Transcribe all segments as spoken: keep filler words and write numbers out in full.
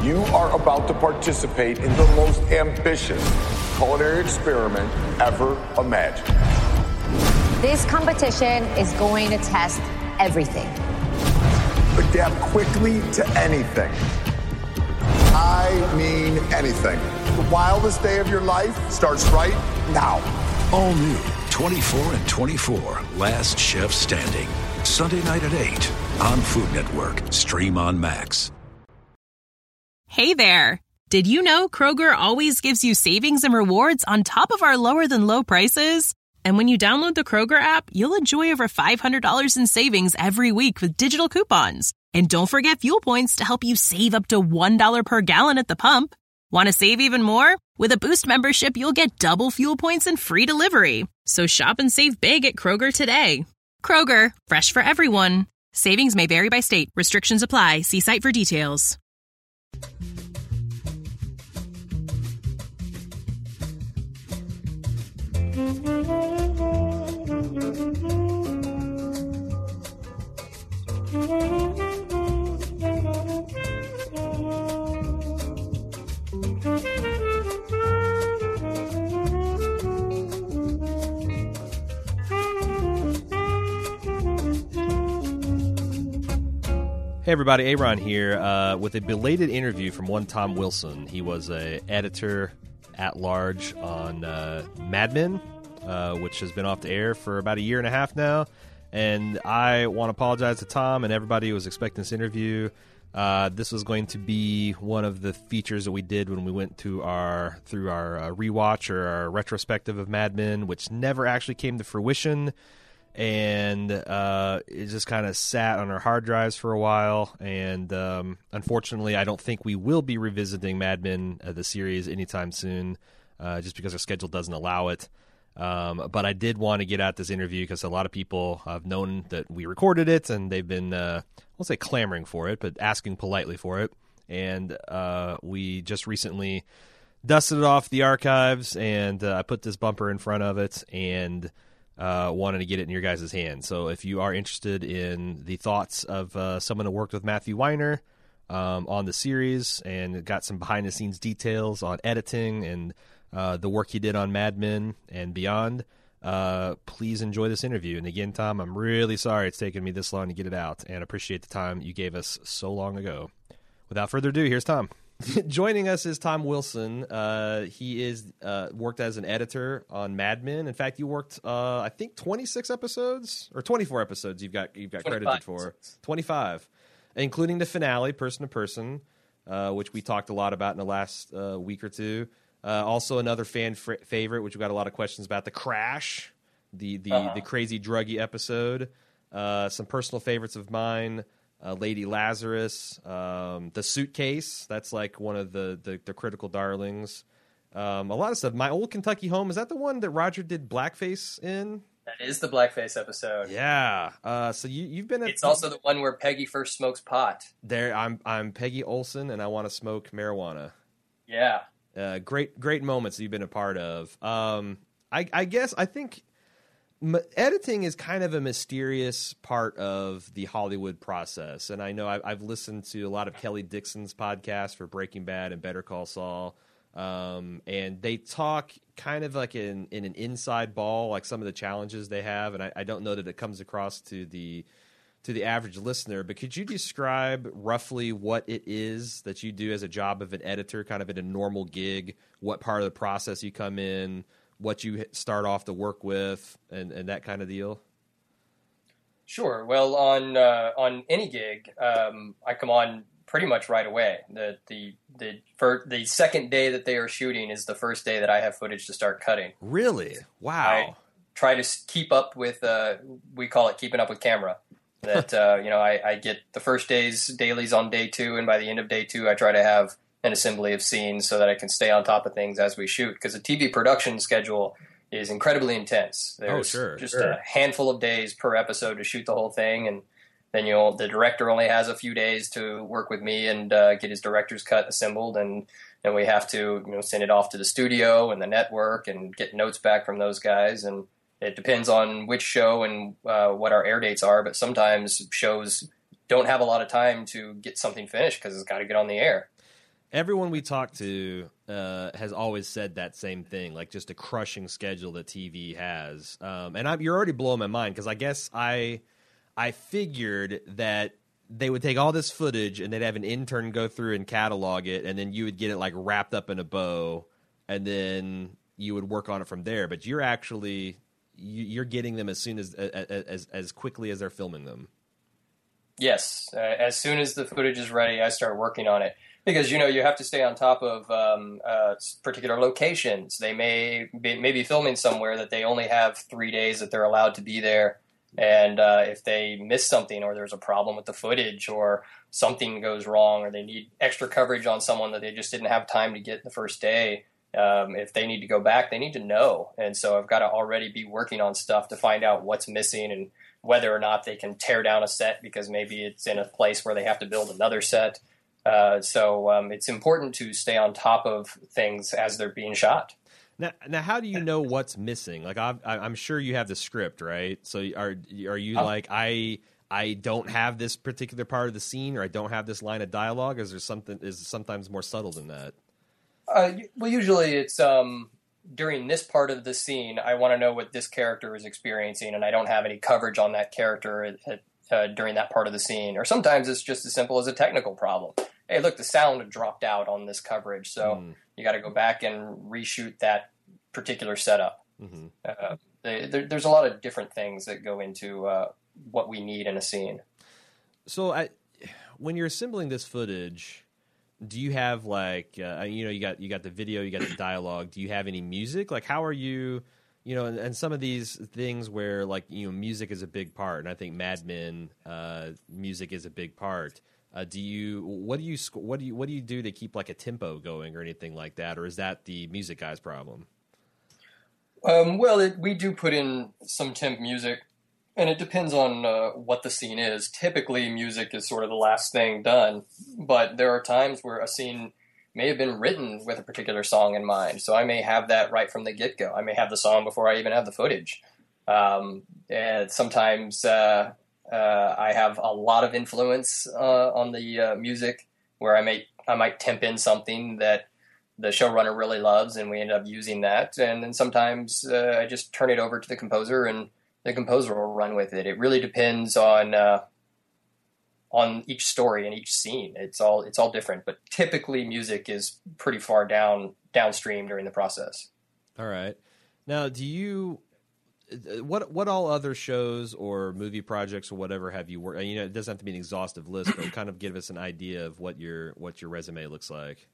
You are about to participate in the most ambitious culinary experiment ever imagined. This competition is going to test everything. Adapt quickly to anything. I mean anything. The wildest day of your life starts right now. All new twenty-four and twenty-four, Last Chef Standing. Sunday night at eight on Food Network. Stream on Max. Hey there. Did you know Kroger always gives you savings and rewards on top of our lower than low prices? And when you download the Kroger app, you'll enjoy over five hundred dollars in savings every week with digital coupons. And don't forget fuel points to help you save up to one dollar per gallon at the pump. Want to save even more? With a Boost membership, you'll get double fuel points and free delivery. So shop and save big at Kroger today. Kroger, fresh for everyone. Savings may vary by state. Restrictions apply. See site for details. Hey everybody, Aaron here uh, with a belated interview from one Tom Wilson. He was a editor at large on uh, Mad Men, uh, which has been off the air for about a year and a half now. And I want to apologize to Tom and everybody who was expecting this interview. Uh, this was going to be one of the features that we did when we went to our through our uh, rewatch or our retrospective of Mad Men, which never actually came to fruition. And uh, it just kind of sat on our hard drives for a while. And um, unfortunately, I don't think we will be revisiting Mad Men, uh, the series, anytime soon, uh, just because our schedule doesn't allow it. Um, but I did want to get out this interview because a lot of people have known that we recorded it, and they've been, uh, I won't say clamoring for it, but asking politely for it. And uh, we just recently dusted it off the archives, and uh, I put this bumper in front of it, and Uh, wanted to get it in your guys' hands. So if you are interested in the thoughts of uh, someone who worked with Matthew Weiner um, on the series and got some behind-the-scenes details on editing and uh, the work he did on Mad Men and beyond, uh, please enjoy this interview. And again, Tom, I'm really sorry it's taken me this long to get it out, and appreciate the time you gave us so long ago. Without further ado, here's Tom. Joining us is Tom Wilson. Uh, he is uh, worked as an editor on Mad Men. In fact, you worked, uh, I think, twenty-six episodes or twenty-four episodes. You've got you've got credited for twenty-five, including the finale, Person to Person, uh, which we talked a lot about in the last uh, week or two. Uh, also, another fan fr- favorite, which we got a lot of questions about, the Crash, the the uh-huh. the crazy druggy episode. Uh, some personal favorites of mine. Uh, Lady Lazarus, um, The Suitcase, that's like one of the, the, the critical darlings. Um, a lot of stuff. My Old Kentucky Home, is that the one that Roger did blackface in? That is the blackface episode. Yeah. Uh, so you, you've been... A, it's also the one where Peggy first smokes pot. There, I'm I'm Peggy Olson, and I want to smoke marijuana. Yeah. Uh, great great moments you've been a part of. Um, I, I guess, I think... M- editing is kind of a mysterious part of the Hollywood process, and I know I've, I've listened to a lot of Kelly Dixon's podcast for Breaking Bad and Better Call Saul, um, and they talk kind of like in, in an inside ball, like some of the challenges they have, and I, I don't know that it comes across to the to the average listener, but could you describe roughly what it is that you do as a job of an editor, kind of in a normal gig, what part of the process you come in, what you start off to work with, and, and that kind of deal? Sure. Well, on uh, on any gig, um, I come on pretty much right away. The the the for the second day that they are shooting is the first day that I have footage to start cutting. Really? Wow. I try to keep up with. Uh, we call it keeping up with camera. That uh, you know, I, I get the first day's dailies on day two, and by the end of day two, I try to have an assembly of scenes so that I can stay on top of things as we shoot. Because the T V production schedule is incredibly intense. There's oh, sure, just sure. a handful of days per episode to shoot the whole thing, and then you know the director only has a few days to work with me and uh, get his director's cut assembled, and then we have to you know send it off to the studio and the network and get notes back from those guys. And it depends on which show and uh, what our air dates are, but sometimes shows don't have a lot of time to get something finished because it's got to get on the air. Everyone we talk to uh, has always said that same thing, like just a crushing schedule that T V has. Um, and I'm, you're already blowing my mind because I guess I I figured that they would take all this footage and they'd have an intern go through and catalog it, and then you would get it like wrapped up in a bow, and then you would work on it from there. But you're actually you, you're getting them as soon as as as quickly as they're filming them. Yes, uh, as soon as the footage is ready, I start working on it. Because, you know, you have to stay on top of um, uh, particular locations. They may be, may be filming somewhere that they only have three days that they're allowed to be there. And uh, if they miss something or there's a problem with the footage or something goes wrong or they need extra coverage on someone that they just didn't have time to get the first day, um, if they need to go back, they need to know. And so I've got to already be working on stuff to find out what's missing and whether or not they can tear down a set because maybe it's in a place where they have to build another set. Uh, so um, it's important to stay on top of things as they're being shot. Now, now, how do you know what's missing? Like, I've, I'm sure you have the script, right? So, are are you oh. like, I I don't have this particular part of the scene, or I don't have this line of dialogue? Is there something? Is it sometimes more subtle than that? Uh, well, usually it's um, during this part of the scene. I want to know what this character is experiencing, and I don't have any coverage on that character at, at, uh, during that part of the scene. Or sometimes it's just as simple as a technical problem. Hey, look, the sound dropped out on this coverage, so mm. you got to go back and reshoot that particular setup. Mm-hmm. Uh, they, there, there's a lot of different things that go into uh, what we need in a scene. So, I, when you're assembling this footage, do you have like uh, you know you got you got the video, you got the dialogue? Do you have any music? Like, how are you? You know, and, and some of these things where like you know music is a big part, and I think Mad Men uh, music is a big part. Uh, do you what do you what do you what do you do to keep like a tempo going or anything like that, or is that the music guy's problem? Um, well, it, we do put in some temp music, and it depends on uh, what the scene is. Typically, music is sort of the last thing done, but there are times where a scene may have been written with a particular song in mind. So I may have that right from the get-go. I may have the song before I even have the footage. Um, and sometimes. Uh, Uh, I have a lot of influence uh, on the uh, music, where I may I might temp in something that the showrunner really loves, and we end up using that. And then sometimes uh, I just turn it over to the composer, and the composer will run with it. It really depends on uh, on each story and each scene. It's all it's all different, but typically music is pretty far down downstream during the process. All right. Now, do you? What what all other shows or movie projects or whatever have you worked? You know, it doesn't have to be an exhaustive list, but kind of give us an idea of what your what your resume looks like.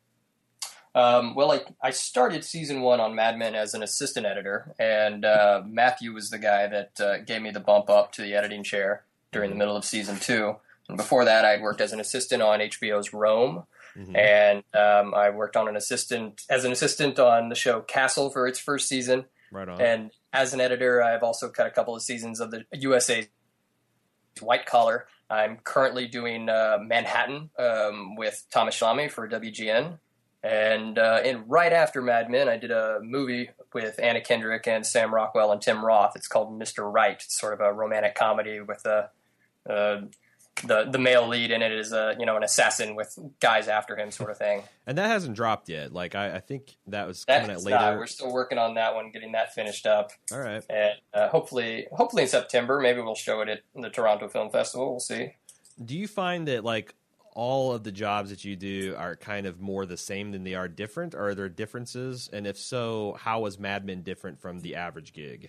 Um, well, I, I started season one on Mad Men as an assistant editor, and uh, Matthew was the guy that uh, gave me the bump up to the editing chair during the middle of season two. And before that, I'd worked as an assistant on H B O's Rome, mm-hmm. and um, I worked on an assistant as an assistant on the show Castle for its first season. Right on. And as an editor, I've also cut a couple of seasons of the U S A White Collar. I'm currently doing uh, Manhattan um, with Thomas Schlamme for W G N. And, uh, and right after Mad Men, I did a movie with Anna Kendrick and Sam Rockwell and Tim Roth. It's called Mister Right. It's sort of a romantic comedy with a... Uh, the the male lead in it is a you know an assassin with guys after him sort of thing. And that hasn't dropped yet. Like I, I think that was That's coming out later. Not. We're still working on that one, getting that finished up. All right. And uh, hopefully, hopefully in September, maybe we'll show it at the Toronto Film Festival. We'll see. Do you find that like all of the jobs that you do are kind of more the same than they are different? Or are there differences? And if so, how was Mad Men different from the average gig?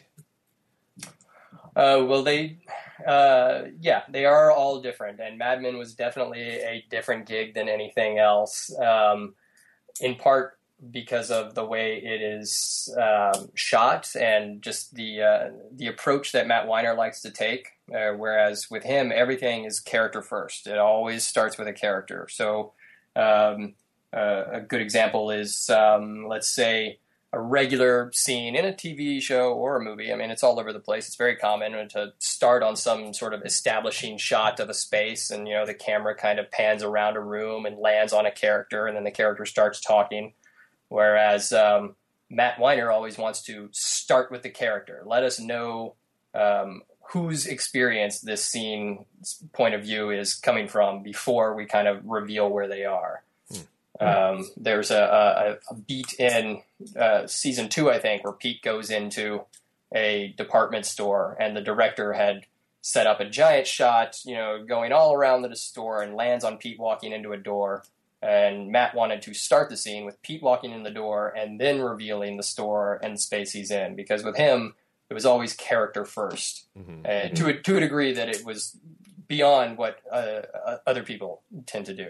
Uh, well, they, uh, yeah, they are all different, and Mad Men was definitely a different gig than anything else, um, in part because of the way it is um, shot and just the uh, the approach that Matt Weiner likes to take, uh, whereas with him, everything is character first. It always starts with a character. So um, uh, a good example is, um, let's say, a regular scene in a T V show or a movie. I mean, it's all over the place. It's very common to start on some sort of establishing shot of a space, and, you know, the camera kind of pans around a room and lands on a character, and then the character starts talking. Whereas um, Matt Weiner always wants to start with the character. Let us know um, whose experience this scene point of view is coming from before we kind of reveal where they are. Hmm. Um, there's a, a, a beat in uh, season two, I think, where Pete goes into a department store and the director had set up a giant shot, you know, going all around the store and lands on Pete walking into a door. And Matt wanted to start the scene with Pete walking in the door and then revealing the store and the space he's in, because with him, it was always character first, mm-hmm. and to a, to a degree that it was beyond what uh, other people tend to do.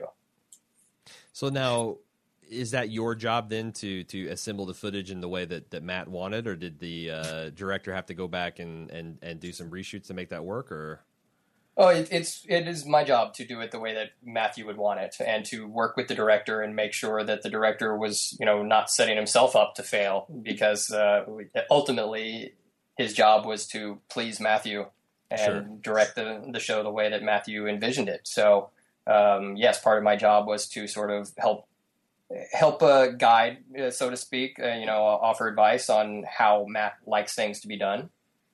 So now, is that your job then to to assemble the footage in the way that, that Matt wanted, or did the uh, director have to go back and, and, and do some reshoots to make that work? Or oh, it, it's it is my job to do it the way that Matthew would want it, and to work with the director and make sure that the director was, you know, not setting himself up to fail, because uh, ultimately his job was to please Matthew and sure. direct the the show the way that Matthew envisioned it. So. Um, yes, part of my job was to sort of help help uh, guide, uh, so to speak, uh, you know, offer advice on how Matt likes things to be done.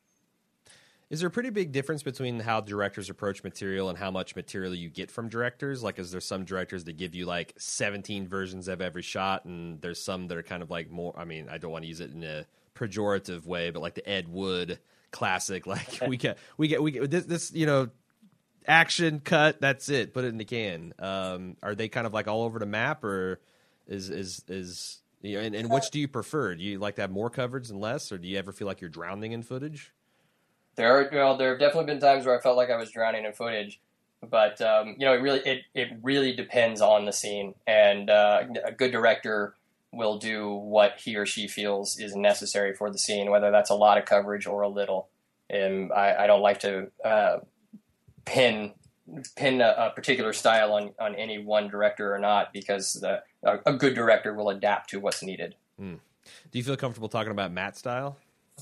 Is there a pretty big difference between how directors approach material and how much material you get from directors? Like, is there some directors that give you like seventeen versions of every shot, and there's some that are kind of like more, I mean, I don't want to use it in a pejorative way, but like the Ed Wood classic, like we get, we get, we get this, this you know, action cut, that's it, put it in the can. Um, are they kind of like all over the map, or is is is you know, and, and which do you prefer? Do you like to have more coverage than less, or do you ever feel like you're drowning in footage? There are well, there have definitely been times where I felt like I was drowning in footage, but um, you know, it really it it really depends on the scene, and uh, a good director will do what he or she feels is necessary for the scene, whether that's a lot of coverage or a little. And I, I don't like to uh, pin pin a, a particular style on, on any one director or not, because the, a, a good director will adapt to what's needed. Mm. Do you feel comfortable talking about Matt's style?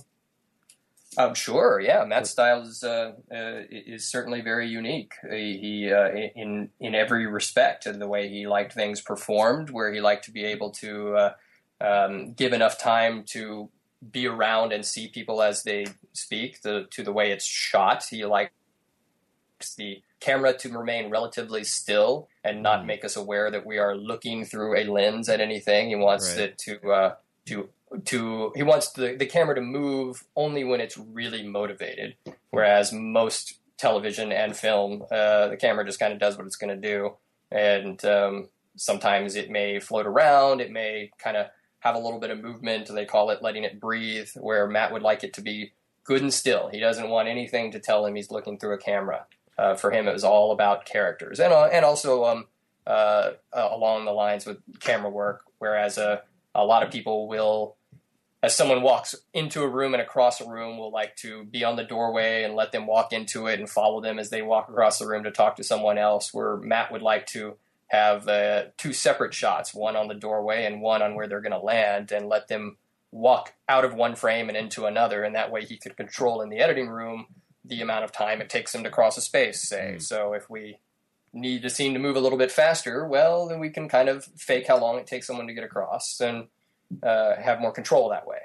Um, sure, yeah. Matt's style is uh, uh, is certainly very unique. He, he uh, in in every respect, the way he liked things performed, where he liked to be able to uh, um, give enough time to be around and see people as they speak, the, to the way it's shot. He liked the camera to remain relatively still and not make us aware that we are looking through a lens at anything. He wants right. it to uh, to to he wants the, the camera to move only when it's really motivated. Whereas most television and film, uh, the camera just kind of does what it's going to do, and um, sometimes it may float around, it may kind of have a little bit of movement. They call it letting it breathe. Where Matt would like it to be good and still. He doesn't want anything to tell him he's looking through a camera. Uh, for him, it was all about characters, and uh, and also um, uh, uh, along the lines with camera work. Whereas uh, a lot of people will, as someone walks into a room and across a room, will like to be on the doorway and let them walk into it and follow them as they walk across the room to talk to someone else. Where Matt would like to have uh, two separate shots, one on the doorway and one on where they're going to land, and let them walk out of one frame and into another, and that way he could control in the editing room the amount of time it takes them to cross a space, say. Mm. So if we need the scene to move a little bit faster, well, then we can kind of fake how long it takes someone to get across and uh, have more control that way.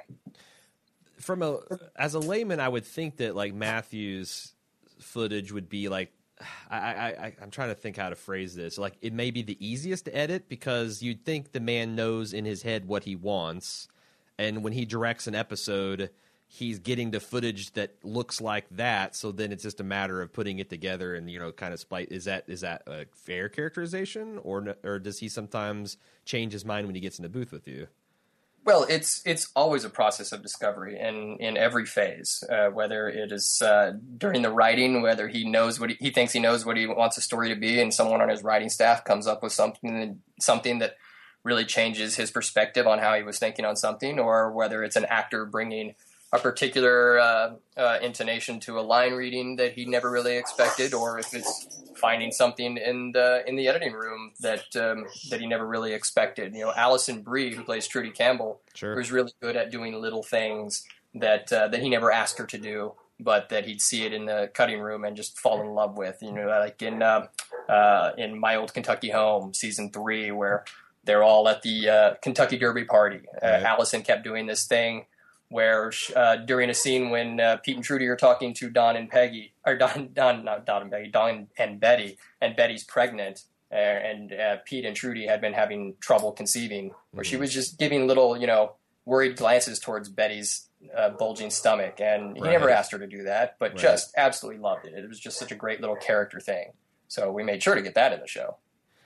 From a as a layman, I would think that like Matthew's footage would be like, I, I, I I'm trying to think how to phrase this. Like, it may be the easiest to edit because you'd think the man knows in his head what he wants, and when he directs an episode, he's getting the footage that looks like that, so then it's just a matter of putting it together and, you know, kind of split. Is that is that a fair characterization, or or does he sometimes change his mind when he gets in the booth with you? Well, it's it's always a process of discovery in, in every phase, uh, whether it is uh, during the writing, whether he knows what he, he thinks he knows what he wants a story to be, and someone on his writing staff comes up with something something that really changes his perspective on how he was thinking on something, or whether it's an actor bringing a particular uh, uh, intonation to a line reading that he never really expected, or if it's finding something in the in the editing room that um, that he never really expected. You know, Alison Brie, who plays Trudy Campbell, sure. was really good at doing little things that uh, that he never asked her to do, but that he'd see it in the cutting room and just fall in love with. You know, like in uh, uh, in My Old Kentucky Home, season three, where they're all at the uh, Kentucky Derby party. Uh, right. Allison kept doing this thing where uh, during a scene when uh, Pete and Trudy are talking to Don and Peggy, or Don, Don, not Don and Peggy, Don and Betty, and Betty's pregnant, and uh, Pete and Trudy had been having trouble conceiving, where mm-hmm. she was just giving little, you know, worried glances towards Betty's uh, bulging stomach. And he right. never asked her to do that, but right. just absolutely loved it. It was just such a great little character thing. So we made sure to get that in the show.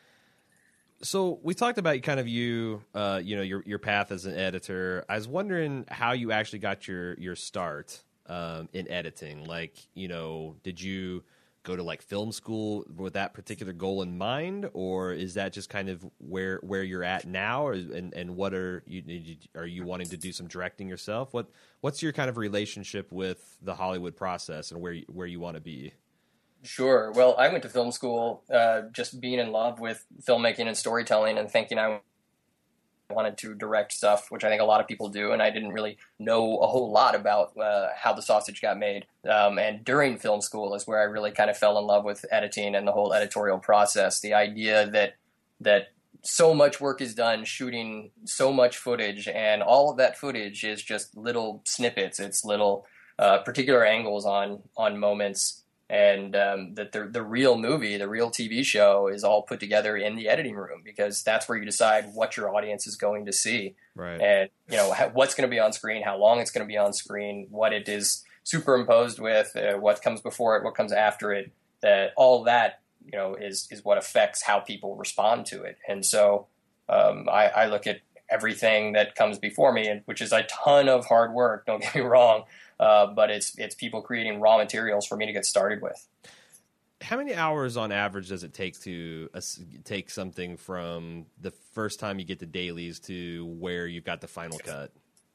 So we talked about kind of you, uh, you know, your your path as an editor. I was wondering how you actually got your your start um, in editing. Like, you know, did you go to like film school with that particular goal in mind, or is that just kind of where where you're at now? Or, and and what are you are you wanting to do some directing yourself? What what's your kind of relationship with the Hollywood process and where you, where you want to be? Sure. Well, I went to film school uh, just being in love with filmmaking and storytelling and thinking I wanted to direct stuff, which I think a lot of people do. And I didn't really know a whole lot about uh, how the sausage got made. Um, and during film school is where I really kind of fell in love with editing and the whole editorial process. The idea that that so much work is done shooting so much footage, and all of that footage is just little snippets. It's little uh, particular angles on on moments. And um, that the the real movie, the real T V show is all put together in the editing room, because that's where you decide what your audience is going to see. Right. And, you know, what's going to be on screen, how long it's going to be on screen, what it is superimposed with, uh, what comes before it, what comes after it, that all that, you know, is, is what affects how people respond to it. And so um, I, I look at everything that comes before me, which is a ton of hard work, don't get me wrong. Uh, but it's it's people creating raw materials for me to get started with. How many hours on average does it take to uh, take something from the first time you get the dailies to where you've got the final cut?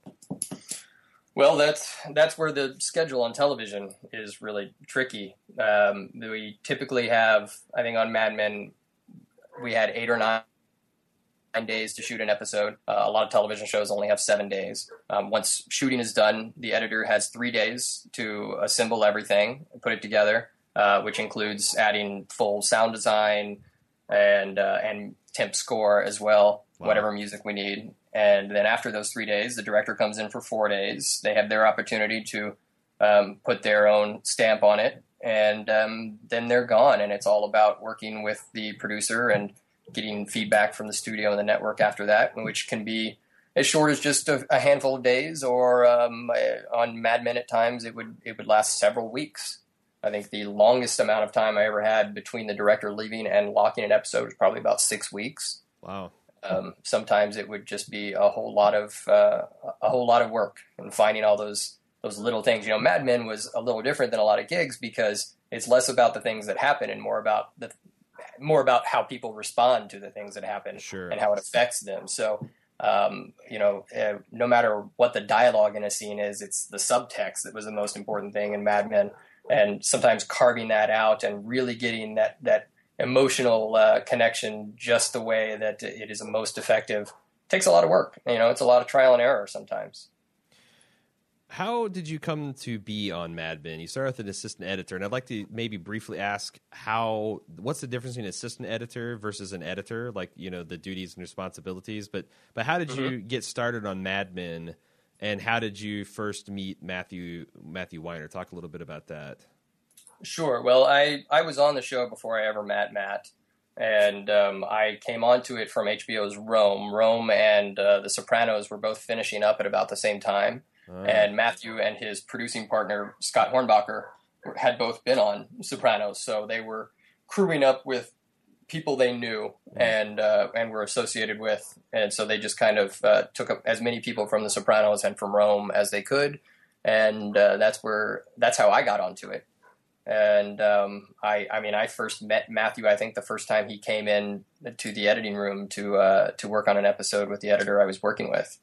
Well, that's that's where the schedule on television is really tricky. Um, we typically have, I think on Mad Men, we had eight or nine days to shoot an episode. Uh, a lot of television shows only have seven days. Um, once shooting is done, the editor has three days to assemble everything and put it together, uh, which includes adding full sound design and uh, and temp score as well, wow. whatever music we need. And then after those three days, the director comes in for four days. They have their opportunity to um, put their own stamp on it, and um, then they're gone. And it's all about working with the producer and getting feedback from the studio and the network after that, which can be as short as just a, a handful of days, or um, on Mad Men at times it would it would last several weeks. I think the longest amount of time I ever had between the director leaving and locking an episode was probably about six weeks. Wow. Um, sometimes it would just be a whole lot of uh, a whole lot of work and finding all those those little things. You know, Mad Men was a little different than a lot of gigs because it's less about the things that happen and more about the more about how people respond to the things that happen sure. and how it affects them. So, um, you know, uh, no matter what the dialogue in a scene is, it's the subtext that was the most important thing in Mad Men. And sometimes carving that out and really getting that, that emotional uh, connection just the way that it is most effective takes a lot of work. You know, it's a lot of trial and error sometimes. How did you come to be on Mad Men? You started with an assistant editor, and I'd like to maybe briefly ask how, what's the difference between an assistant editor versus an editor, like, you know, the duties and responsibilities, but, but how did mm-hmm. you get started on Mad Men, and how did you first meet Matthew, Matthew Weiner? Talk a little bit about that. Sure. Well, I, I was on the show before I ever met Matt, and um, I came onto it from H B O's Rome. Rome and uh, The Sopranos were both finishing up at about the same time. Oh. And Matthew and his producing partner, Scott Hornbacher, had both been on Sopranos. So they were crewing up with people they knew and uh, and were associated with. And so they just kind of uh, took up as many people from The Sopranos and from Rome as they could. And uh, that's where that's how I got onto it. And um, I, I mean, I first met Matthew, I think the first time he came in to the editing room to uh, to work on an episode with the editor I was working with.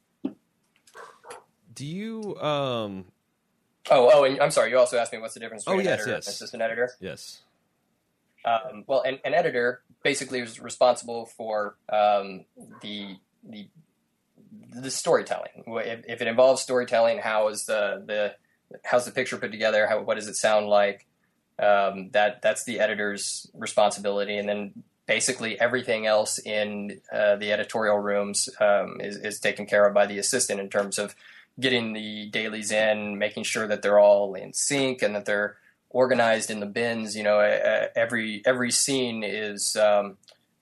Do you? Um... Oh, oh, and I'm sorry. You also asked me what's the difference between oh, yes, an editor yes. and an assistant editor. Yes. Um, well, an, an editor basically is responsible for um, the the the storytelling. If, if it involves storytelling, how is the the how's the picture put together? How what does it sound like? Um, that that's the editor's responsibility, and then basically everything else in uh, the editorial rooms um, is, is taken care of by the assistant in terms of getting the dailies in, making sure that they're all in sync and that they're organized in the bins. You know, uh, every every scene is um,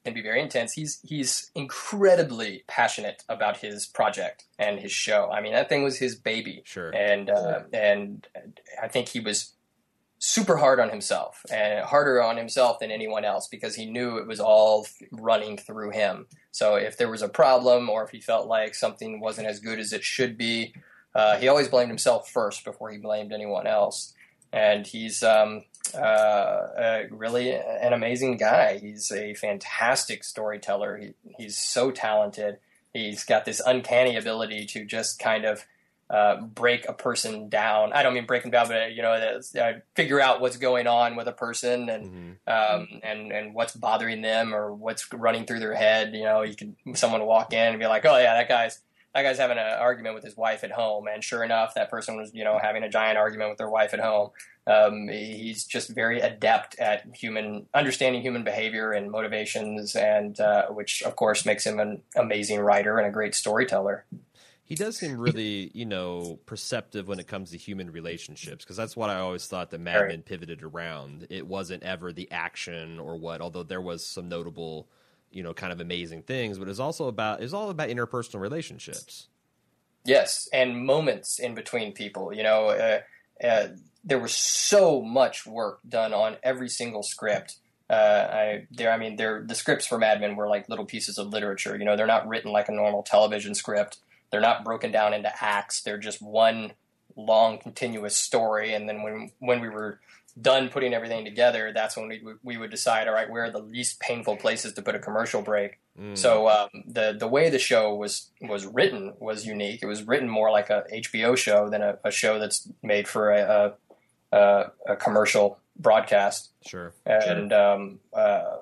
can be very intense. He's he's incredibly passionate about his project and his show. I mean, that thing was his baby. Sure. And uh, and I think he was super hard on himself, and harder on himself than anyone else, because he knew it was all running through him. So if there was a problem, or if he felt like something wasn't as good as it should be, uh, he always blamed himself first before he blamed anyone else. And he's um, uh, uh, really an amazing guy. He's a fantastic storyteller. He, he's so talented. He's got this uncanny ability to just kind of uh, break a person down. I don't mean break them down, but you know, uh, figure out what's going on with a person, and mm-hmm. um, and and what's bothering them, or what's running through their head. You know, you can someone walk in and be like, "Oh yeah, that guy's." That guy's having an argument with his wife at home, and sure enough, that person was, you know, having a giant argument with their wife at home. Um, he's just very adept at human understanding human behavior and motivations, and uh, which, of course, makes him an amazing writer and a great storyteller. He does seem really, you know, perceptive when it comes to human relationships, because that's what I always thought that Mad Men pivoted around. It wasn't ever the action or what, although there was some notable, you know, kind of amazing things, but it's also about, it's all about interpersonal relationships. Yes. And moments in between people, you know, uh, uh, there was so much work done on every single script. Uh, I, there, I mean, they're, the scripts for Mad Men were like little pieces of literature. You know, they're not written like a normal television script. They're not broken down into acts. They're just one long, continuous story. And then when, when we were done putting everything together, that's when we we would decide, all right, where are the least painful places to put a commercial break. Mm. So um, the the way the show was was written was unique. It was written more like a H B O show than a, a show that's made for a, a, a, a commercial broadcast. Sure. And sure. Um, uh,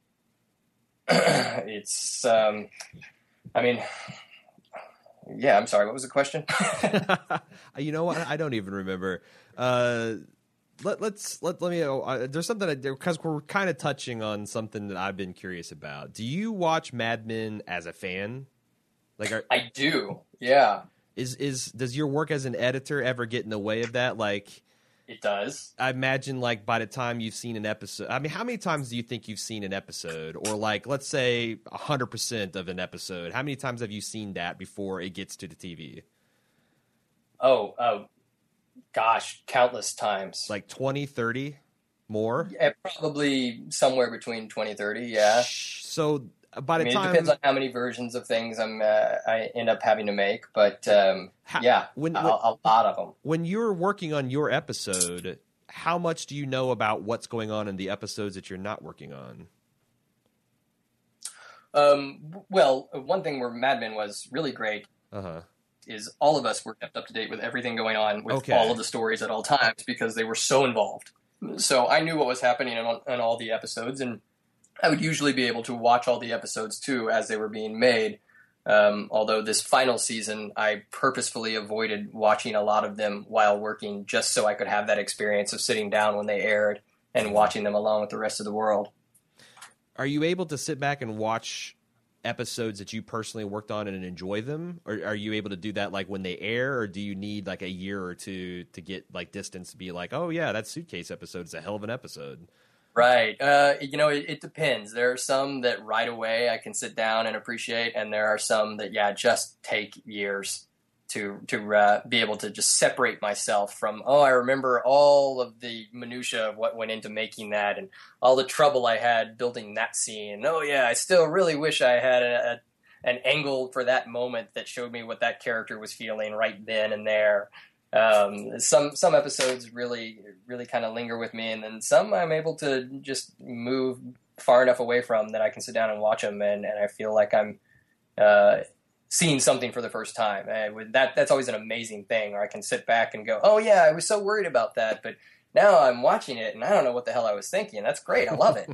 it's, um, I mean, yeah, I'm sorry. What was the question? You know what? I don't even remember. Uh, Let, let's let let me. Uh, there's something because we're kind of touching on something that I've been curious about. Do you watch Mad Men as a fan? Like, are, I do. Yeah. Is is does your work as an editor ever get in the way of that? Like, it does. I imagine, like, by the time you've seen an episode, I mean, how many times do you think you've seen an episode, or like, let's say, a hundred percent of an episode? How many times have you seen that before it gets to the T V? Oh. Uh, Gosh, countless times. Like twenty, thirty more? Yeah, probably somewhere between twenty, thirty, yeah. So by the I mean, time... it depends on how many versions of things I'm, uh, I end up having to make, but um, how, yeah, when, a, when, a lot of them. When you're working on your episode, how much do you know about what's going on in the episodes that you're not working on? Um, well, one thing where Mad Men was really great uh-huh. is all of us were kept up to date with everything going on with okay. all of the stories at all times, because they were so involved. So I knew what was happening in, in all the episodes, and I would usually be able to watch all the episodes too as they were being made. Um, although this final season, I purposefully avoided watching a lot of them while working, just so I could have that experience of sitting down when they aired and watching them along with the rest of the world. Are you able to sit back and watch episodes that you personally worked on and enjoy them, or are you able to do that like when they air, or do you need like a year or two to get like distance to be like, oh yeah, that Suitcase episode is a hell of an episode? Right. Uh, you know, it, it depends. There are some that right away I can sit down and appreciate, and there are some that, yeah, just take years to to uh, be able to just separate myself from, oh, I remember all of the minutia of what went into making that, and all the trouble I had building that scene. And, oh, yeah, I still really wish I had a, a, an angle for that moment that showed me what that character was feeling right then and there. Um, some some episodes really, really kind of linger with me, and then some I'm able to just move far enough away from that I can sit down and watch them, and, and I feel like I'm uh, seeing something for the first time. And that that's always an amazing thing, where I can sit back and go, oh yeah, I was so worried about that, but now I'm watching it and I don't know what the hell I was thinking. That's great. I love it.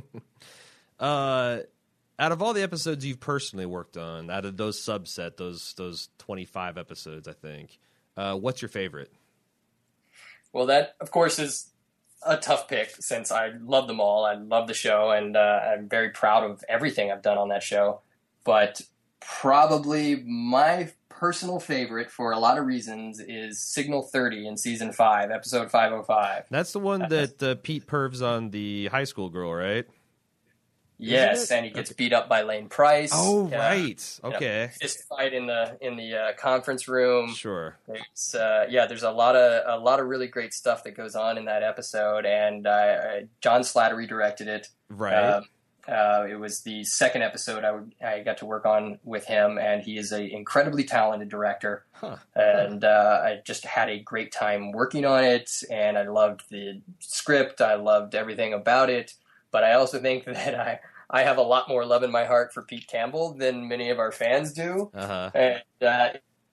uh, out of all the episodes you've personally worked on, out of those subset, those those twenty-five episodes, I think, Uh, what's your favorite? Well, that, of course, is a tough pick, since I love them all. I love the show, and uh, I'm very proud of everything I've done on that show. But probably my personal favorite, for a lot of reasons, is Signal thirty in Season five, Episode five oh five. That's the one that uh, Pete pervs on the high school girl, right? Yes, and he gets beat up by Lane Price. Oh, uh, right. Okay. You know, fist fight in the in the uh, conference room. Sure. It's, uh, yeah, there's a lot of a lot of really great stuff that goes on in that episode, and uh, John Slattery directed it. Right. Uh, uh, it was the second episode I, would, I got to work on with him, and he is an incredibly talented director. Huh. And uh, I just had a great time working on it, and I loved the script. I loved everything about it. But I also think that I, I have a lot more love in my heart for Pete Campbell than many of our fans do. Uh-huh. And uh,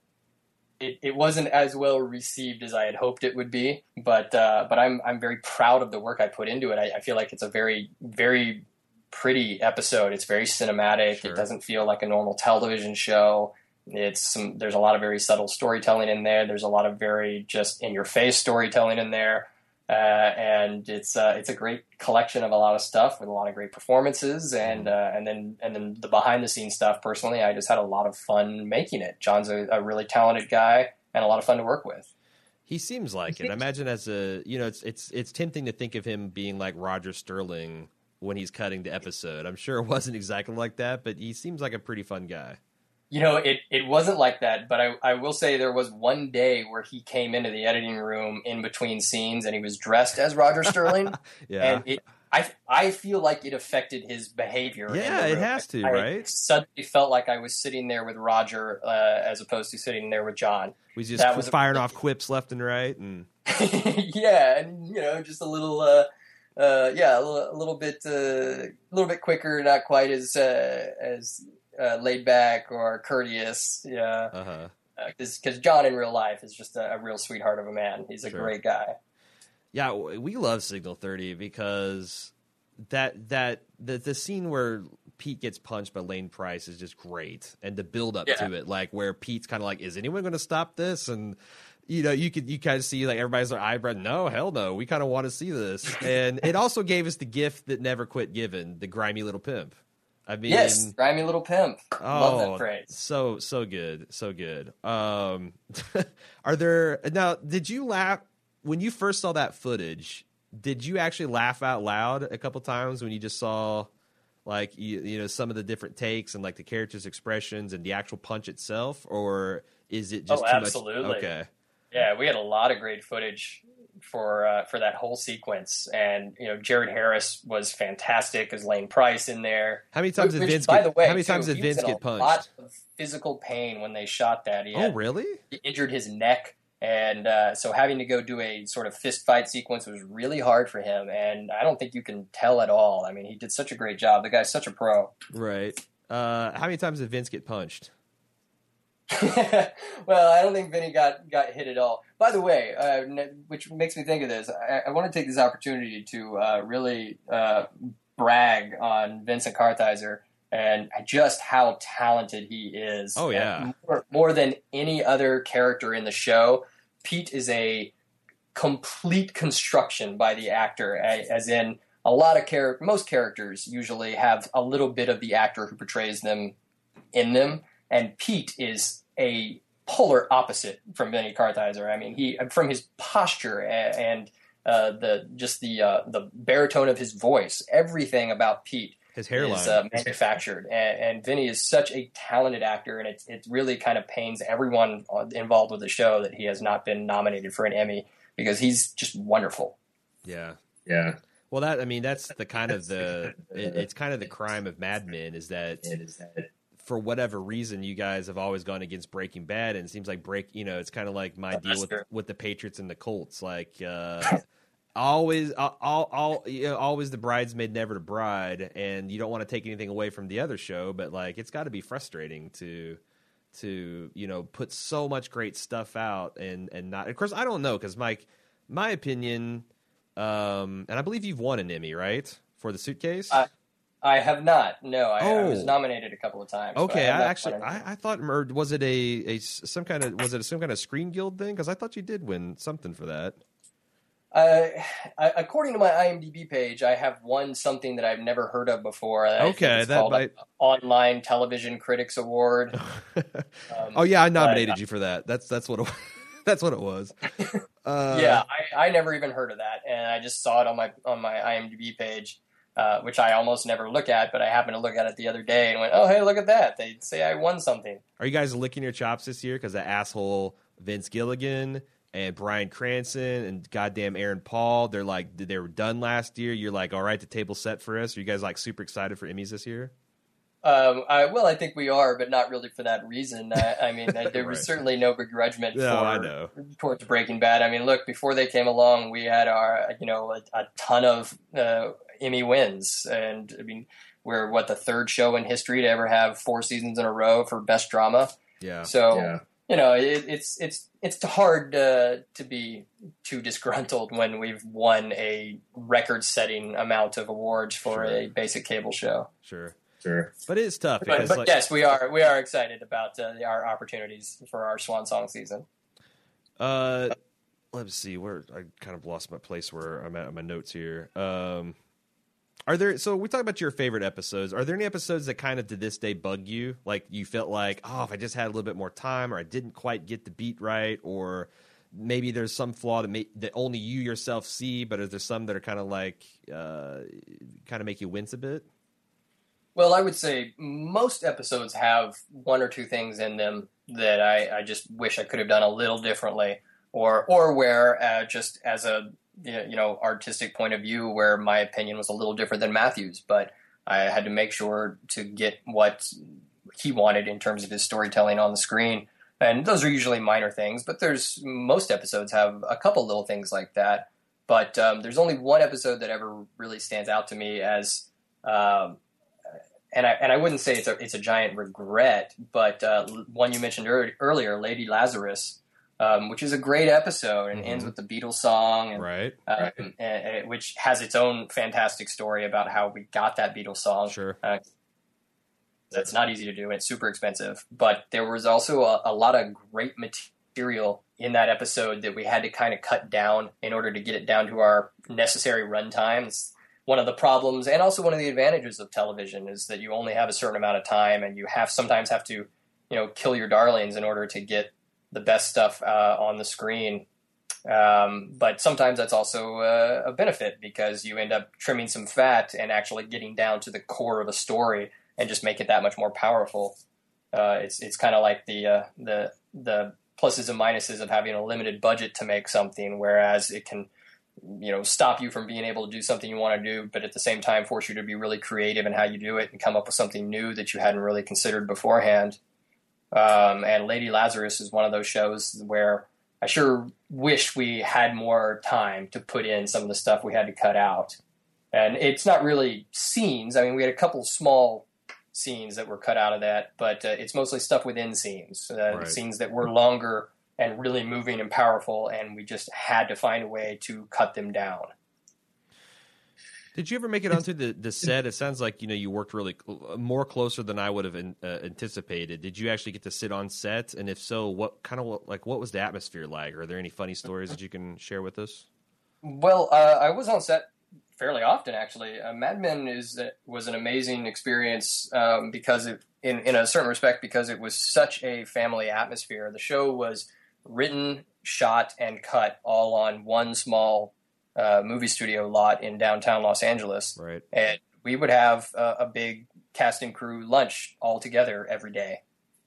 it, it wasn't as well received as I had hoped it would be. But uh, but I'm I'm very proud of the work I put into it. I, I feel like it's a very, very pretty episode. It's very cinematic. Sure. It doesn't feel like a normal television show. It's some, there's a lot of very subtle storytelling in there. There's a lot of very just in-your-face storytelling in there. Uh, and it's uh, it's a great collection of a lot of stuff with a lot of great performances, and uh, and then and then the behind the scenes stuff. Personally, I just had a lot of fun making it. John's a, a really talented guy and a lot of fun to work with. He seems like it. I imagine as a you know, it's it's it's tempting to think of him being like Roger Sterling when he's cutting the episode. I'm sure it wasn't exactly like that, but he seems like a pretty fun guy. You know, it, it wasn't like that, but I, I will say there was one day where he came into the editing room in between scenes and he was dressed as Roger Sterling. Yeah. And it, I, I feel like it affected his behavior. Yeah, in the it room. has to, I right? suddenly felt like I was sitting there with Roger uh, as opposed to sitting there with John. We just That was firing a, off quips left and right. and Yeah, and, you know, just a little... Uh, uh, yeah, a little, a little bit, uh, a little bit quicker, not quite as uh, as uh, laid back or courteous. Yeah, Uh-huh. because uh, John in real life is just a, a real sweetheart of a man. He's a Sure. great guy. Yeah, w- we love Signal thirty because that that the the scene where Pete gets punched by Lane Price is just great, and the build up Yeah. to it, like where Pete's kind of like, "Is anyone going to stop this?" And you know, you could you kind of see like everybody's like, "eyebrow, no, hell no, we kind of want to see this." And it also gave us the gift that never quit giving, the grimy little pimp. I mean, Yes, grimy little pimp. oh, Love that phrase. so so good, so good. Um, are there now? Did you laugh when you first saw that footage? Did you actually laugh out loud a couple times when you just saw like you, you know some of the different takes and like the characters' expressions and the actual punch itself, or is it just Oh, too absolutely. much? Okay, Yeah, we had a lot of great footage for uh, for that whole sequence, and you know, Jared Harris was fantastic as Lane Price in there. how many times Which, did Vince? by Get, the way, how many too, times did he was Vince in get a punched? lot of physical pain when they shot that. He Oh, had, really? He injured his neck, and uh, so having to go do a sort of fist fight sequence was really hard for him. And I don't think you can tell at all. I mean, he did such a great job. The guy's such a pro. Right. Uh, how many times did Vince get punched? Well, I don't think Vinny got, got hit at all. By the way, uh, n- which makes me think of this, I, I want to take this opportunity to uh, really uh, brag on Vincent Kartheiser and just how talented he is. Oh, yeah. And more, more than any other character in the show, Pete is a complete construction by the actor, a- as in a lot of char- most characters usually have a little bit of the actor who portrays them in them. And Pete is a polar opposite from Vinny Kartheiser. I mean, he from his posture and, and uh, the just the uh, the baritone of his voice, everything about Pete His hairline. is uh, manufactured. And, and Vinny is such a talented actor, and it it really kind of pains everyone involved with the show that he has not been nominated for an Emmy because he's just wonderful. Yeah. Yeah. Well, that I mean, that's the kind of the it, it's kind of the crime of Mad Men is that for whatever reason you guys have always gone against Breaking Bad, and it seems like break you know it's kind of like my Oh, deal that's with true. with the Patriots and the Colts, like uh, always all all, all you know, always the bridesmaid, never the bride, and you don't want to take anything away from the other show, but like it's got to be frustrating to to you know put so much great stuff out and and not. Of course, I don't know because Mike, my opinion. Um, and I believe you've won an Emmy, right, for The Suitcase? I, I have not. No, I, I was Oh. nominated a couple of times. but okay, have I not actually, won anything. I, I thought, or was it a, a some kind of was it some kind of Screen Guild thing? Because I thought you did win something for that. Uh, I, according to my IMDb page, I have won something that I've never heard of before. I think Okay, it's that called might- an Online Television Critics Award. Um, Oh yeah, I nominated but, you for that. That's that's what it, that's what it was. Uh, yeah, I, I never even heard of that, and I just saw it on my on my IMDb page. uh, which I almost never look at, but I happened to look at it the other day and went, oh, hey, look at that. They say I won something. Are you guys licking your chops this year because that asshole Vince Gilligan and Bryan Cranston and goddamn Aaron Paul, they're like, they were done last year. You're like, all right, the table's set for us. Are you guys like super excited for Emmys this year? Um, I, well, I think we are, but not really for that reason. I, I mean, there Right. was certainly no begrudgment No, for, I know. towards Breaking Bad. I mean, look, before they came along, we had our, you know, a, a ton of uh, Emmy wins. And I mean, we're what, the third show in history to ever have four seasons in a row for best drama. Yeah. So, Yeah. you know, it, it's, it's, it's hard uh, to be too disgruntled when we've won a record setting amount of awards for Sure. a basic cable show. Sure. Sure. But it is tough But, because but like, yes, we are we are excited about uh, our opportunities for our Swan Song season. Uh, let's see where I kind of lost my place where I'm at on my notes here. Um, are there? So we talked about your favorite episodes. Are there any episodes that kind of to this day bug you? Like you felt like, oh, if I just had a little bit more time, or I didn't quite get the beat right, or maybe there's some flaw that may, that only you yourself see, but is there some that are kind of like uh, kind of make you wince a bit? Well, I would say most episodes have one or two things in them that I, I just wish I could have done a little differently, or or where uh, just as a you know artistic point of view, where my opinion was a little different than Matthew's, but I had to make sure to get what he wanted in terms of his storytelling on the screen. And those are usually minor things, but there's most episodes have a couple little things like that. But um, there's only one episode that ever really stands out to me as. Um, And I and I wouldn't say it's a it's a giant regret, but uh, one you mentioned er- earlier, Lady Lazarus, um, which is a great episode and Mm-hmm. ends with the Beatles song, and, Right. uh, and, and, which has its own fantastic story about how we got that Beatles song. Sure. Uh, that's not easy to do, and it's super expensive. But there was also a, a lot of great material in that episode that we had to kind of cut down in order to get it down to our necessary run times. One of the problems and also one of the advantages of television is that you only have a certain amount of time, and you have sometimes have to, you know, kill your darlings in order to get the best stuff uh, on the screen. Um, but sometimes that's also uh, a benefit because you end up trimming some fat and actually getting down to the core of a story and just make it that much more powerful. Uh, it's it's kind of like the uh, the the pluses and minuses of having a limited budget to make something, whereas it can, you know, stop you from being able to do something you want to do, but at the same time force you to be really creative in how you do it and come up with something new that you hadn't really considered beforehand. Um, and Lady Lazarus is one of those shows where I sure wish we had more time to put in some of the stuff we had to cut out. And it's not really scenes. I mean, we had a couple small scenes that were cut out of that, but uh, it's mostly stuff within scenes, uh, Right. scenes that were longer and really moving and powerful, and we just had to find a way to cut them down. Did you ever make it onto the, the set? It sounds like, you know, you worked really cl- more closer than I would have in, uh, anticipated. Did you actually get to sit on set? And if so, what kind of like what was the atmosphere like? Are there any funny stories that you can share with us? Well, uh, I was on set fairly often, actually. Uh, Mad Men is was an amazing experience um, because it, in in a certain respect, because it was such a family atmosphere. The show was written, shot, and cut all on one small uh, movie studio lot in downtown Los Angeles. Right. And we would have a, a big cast and crew lunch all together every day.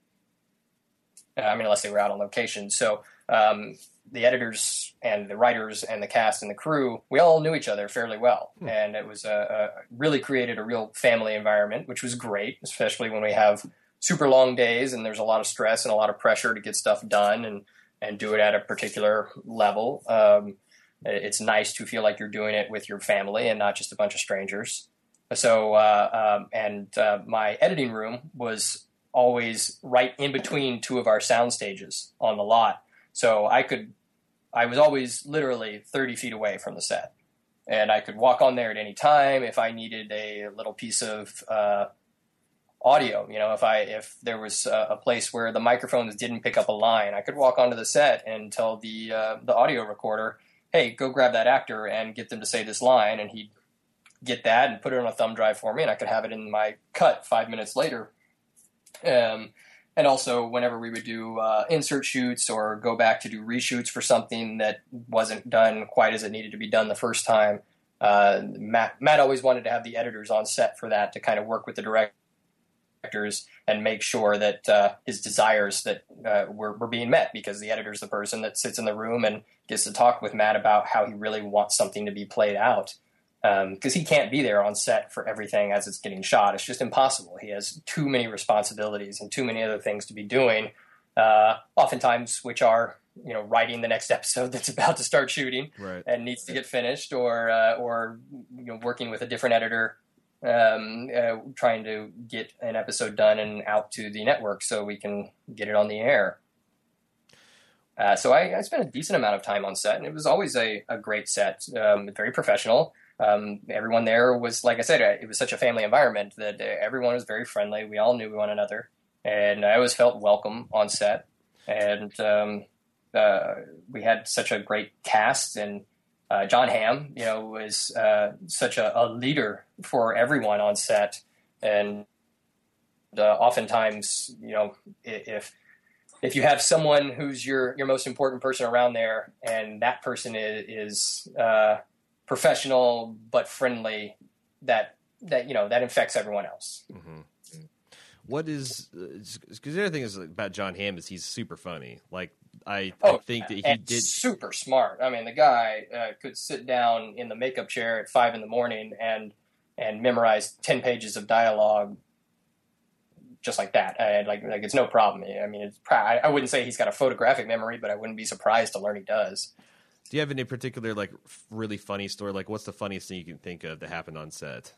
Uh, I mean, unless they were out on location. So um, the editors and the writers and the cast and the crew, we all knew each other fairly well. Hmm. And it was a, a really created a real family environment, which was great, especially when we have super long days and there's a lot of stress and a lot of pressure to get stuff done and and do it at a particular level. Um, it's nice to feel like you're doing it with your family and not just a bunch of strangers. So, uh, um, and uh, my editing room was always right in between two of our sound stages on the lot. So I could, I was always literally thirty feet away from the set. And I could walk on there at any time if I needed a little piece of uh, audio. You know, if I if there was a, a place where the microphones didn't pick up a line, I could walk onto the set and tell the uh, the audio recorder, "Hey, go grab that actor and get them to say this line," and he'd get that and put it on a thumb drive for me, and I could have it in my cut five minutes later. Um, and also, whenever we would do uh, insert shoots or go back to do reshoots for something that wasn't done quite as it needed to be done the first time, uh, Matt, Matt always wanted to have the editors on set for that to kind of work with the directors and make sure that uh, his desires that uh, were, were being met, because the editor's the person that sits in the room and gets to talk with Matt about how he really wants something to be played out. Because um, he can't be there on set for everything as it's getting shot. It's just impossible. He has too many responsibilities and too many other things to be doing, uh, oftentimes which are, you know, writing the next episode that's about to start shooting right. and needs to get finished, or uh, or you know, working with a different editor, um, uh, trying to get an episode done and out to the network so we can get it on the air. Uh, so I, I spent a decent amount of time on set, and it was always a, a great set, um, very professional. Um, everyone there was, like I said, it was such a family environment that everyone was very friendly. We all knew one another, and I always felt welcome on set. And um, uh, we had such a great cast, and uh, Jon Hamm, you know, was uh, such a, a leader for everyone on set. And uh, oftentimes, you know, if if you have someone who's your your most important person around there, and that person is, is uh, professional but friendly, that that you know that infects everyone else. Mm-hmm. What is because the other thing is about Jon Hamm is he's super funny. Like I, oh, I think that he and did super smart. I mean, the guy uh, could sit down in the makeup chair at five in the morning and and memorize ten pages of dialogue just like that. And like like it's no problem. I mean, it's I, I wouldn't say he's got a photographic memory, but I wouldn't be surprised to learn he does. Do you have any particular, like, really funny story? Like, what's the funniest thing you can think of that happened on set?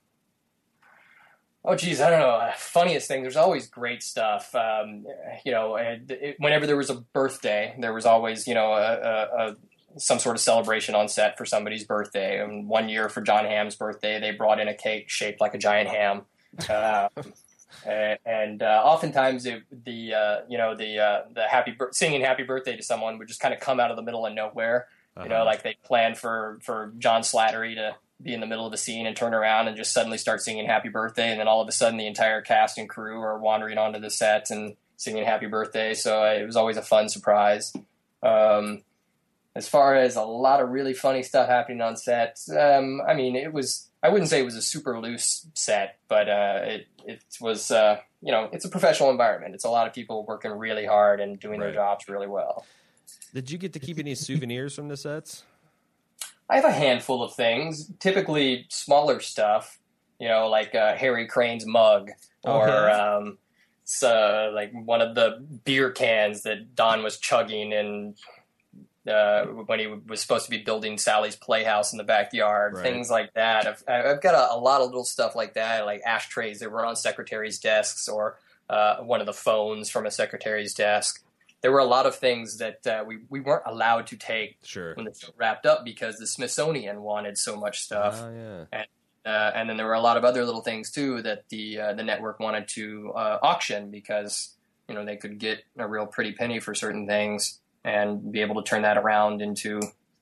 Oh, geez, I don't know. Uh, funniest thing, there's always great stuff. Um, you know, it, it, whenever there was a birthday, there was always, you know, a, a, a, some sort of celebration on set for somebody's birthday. And one year for Jon Hamm's birthday, they brought in a cake shaped like a giant ham. Uh, and and uh, oftentimes it, the uh, you know the uh, the happy singing happy birthday to someone would just kind of come out of the middle of nowhere. Uh-huh. You know, like they planned for for John Slattery to be in the middle of the scene and turn around and just suddenly start singing happy birthday, and then all of a sudden the entire cast and crew are wandering onto the set and singing happy birthday. So uh, it was always a fun surprise. Um, as far as a lot of really funny stuff happening on set, um, I mean, it was. I wouldn't say it was a super loose set, but uh, it it was, uh, you know, it's a professional environment. It's a lot of people working really hard and doing right. their jobs really well. Did you get to keep any souvenirs from the sets? I have a handful of things, typically smaller stuff, you know, like uh, Harry Crane's mug or okay. um, so, like one of the beer cans that Don was chugging and Uh, when he was supposed to be building Sally's playhouse in the backyard, right. things like that. I've, I've got a, a lot of little stuff like that, like ashtrays that were on secretaries' desks, or uh, one of the phones from a secretary's desk. There were a lot of things that uh, we, we weren't allowed to take sure. when the show wrapped up because the Smithsonian wanted so much stuff. Oh, yeah. And, uh, and then there were a lot of other little things, too, that the uh, the network wanted to uh, auction because, you know, they could get a real pretty penny for certain things and be able to turn that around into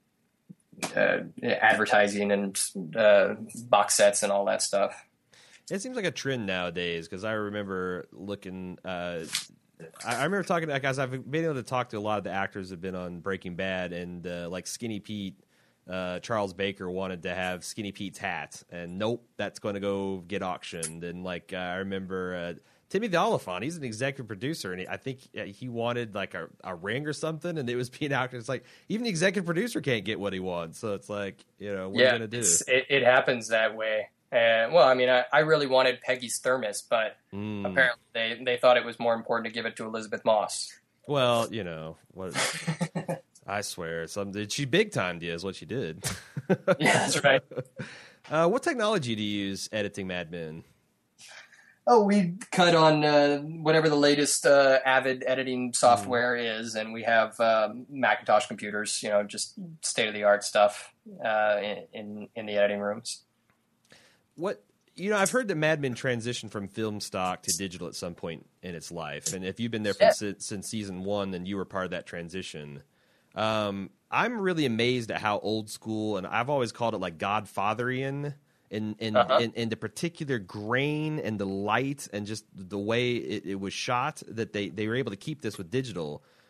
uh, advertising and uh, box sets and all that stuff. It seems like a trend nowadays because I remember looking. Uh, I, I remember talking to guys. I've been able to talk to a lot of the actors that have been on Breaking Bad, and uh, like Skinny Pete, uh, Charles Baker wanted to have Skinny Pete's hat, and nope, that's going to go get auctioned. And like uh, I remember. Uh, Timmy the Oliphant, he's an executive producer, and he, I think he wanted like a, a ring or something, and it was being out. It's like even the executive producer can't get what he wants, so it's like, you know, what yeah, are you gonna do? It, it happens that way. Uh, well, I mean, I, I really wanted Peggy's thermos, but mm. apparently they, they thought it was more important to give it to Elizabeth Moss. Well, you know, what I swear, some she big timed you is what she did. Yeah, that's right. Uh, what technology do you use editing Mad Men? Oh, we cut on uh, whatever the latest uh, Avid editing software mm. is, and we have um, Macintosh computers, you know, just state-of-the-art stuff uh, in, in in the editing rooms. What you know, I've heard that Mad Men transitioned from film stock to digital at some point in its life, and if you've been there from, yeah. since, since season one, then you were part of that transition. Um, I'm really amazed at how old school, and I've always called it like Godfatherian. In in, uh-huh. in in the particular grain and the light and just the way it, it was shot, that they, they were able to keep this with digital.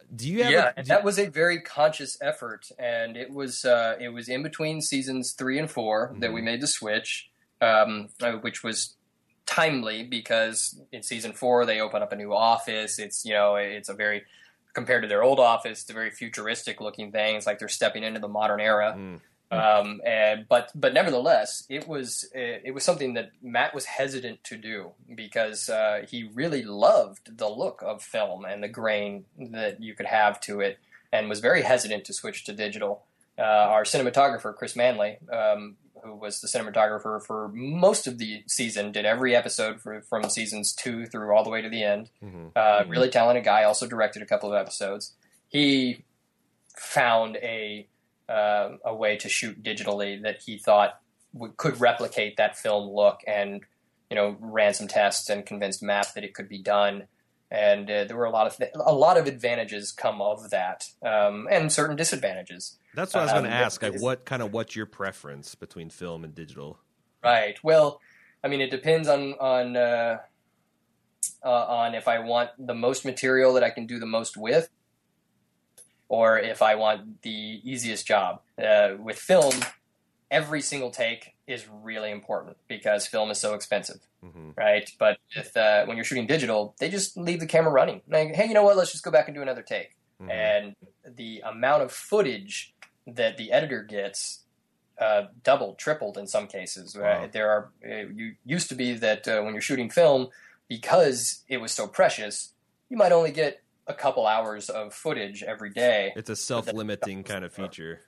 Do you have yeah, a, and that was a very conscious effort, and it was uh, it was in between seasons three and four mm-hmm. that we made the switch, um, which was timely because in season four they open up a new office. It's you know it's a very compared to their old office, it's a very futuristic looking thing. It's like they're stepping into the modern era. Mm. Um, and, but but nevertheless, it was it, it was something that Matt was hesitant to do because uh, he really loved the look of film and the grain that you could have to it, and was very hesitant to switch to digital. Uh, our cinematographer Chris Manley, um, who was the cinematographer for most of the season, did every episode for, from seasons two through all the way to the end. Mm-hmm. Uh, mm-hmm. Really talented guy. Also directed a couple of episodes. He found a Uh, a way to shoot digitally that he thought w- could replicate that film look, and you know ran some tests and convinced Matt that it could be done. And uh, there were a lot of th- a lot of advantages come of that, um, and certain disadvantages. That's what I was um, going to ask. Like, what kind of what's your preference between film and digital? Right. Well, I mean, it depends on on uh, uh, on if I want the most material that I can do the most with, or if I want the easiest job. Uh, with film, every single take is really important because film is so expensive, mm-hmm. right? But if, uh, when you're shooting digital, they just leave the camera running. Like, hey, you know what? Let's just go back and do another take. Mm-hmm. And the amount of footage that the editor gets uh, doubled, tripled in some cases. Wow. Right? There are uh, you used to be that uh, when you're shooting film, because it was so precious, you might only get a couple hours of footage every day. It's a self-limiting kind of feature.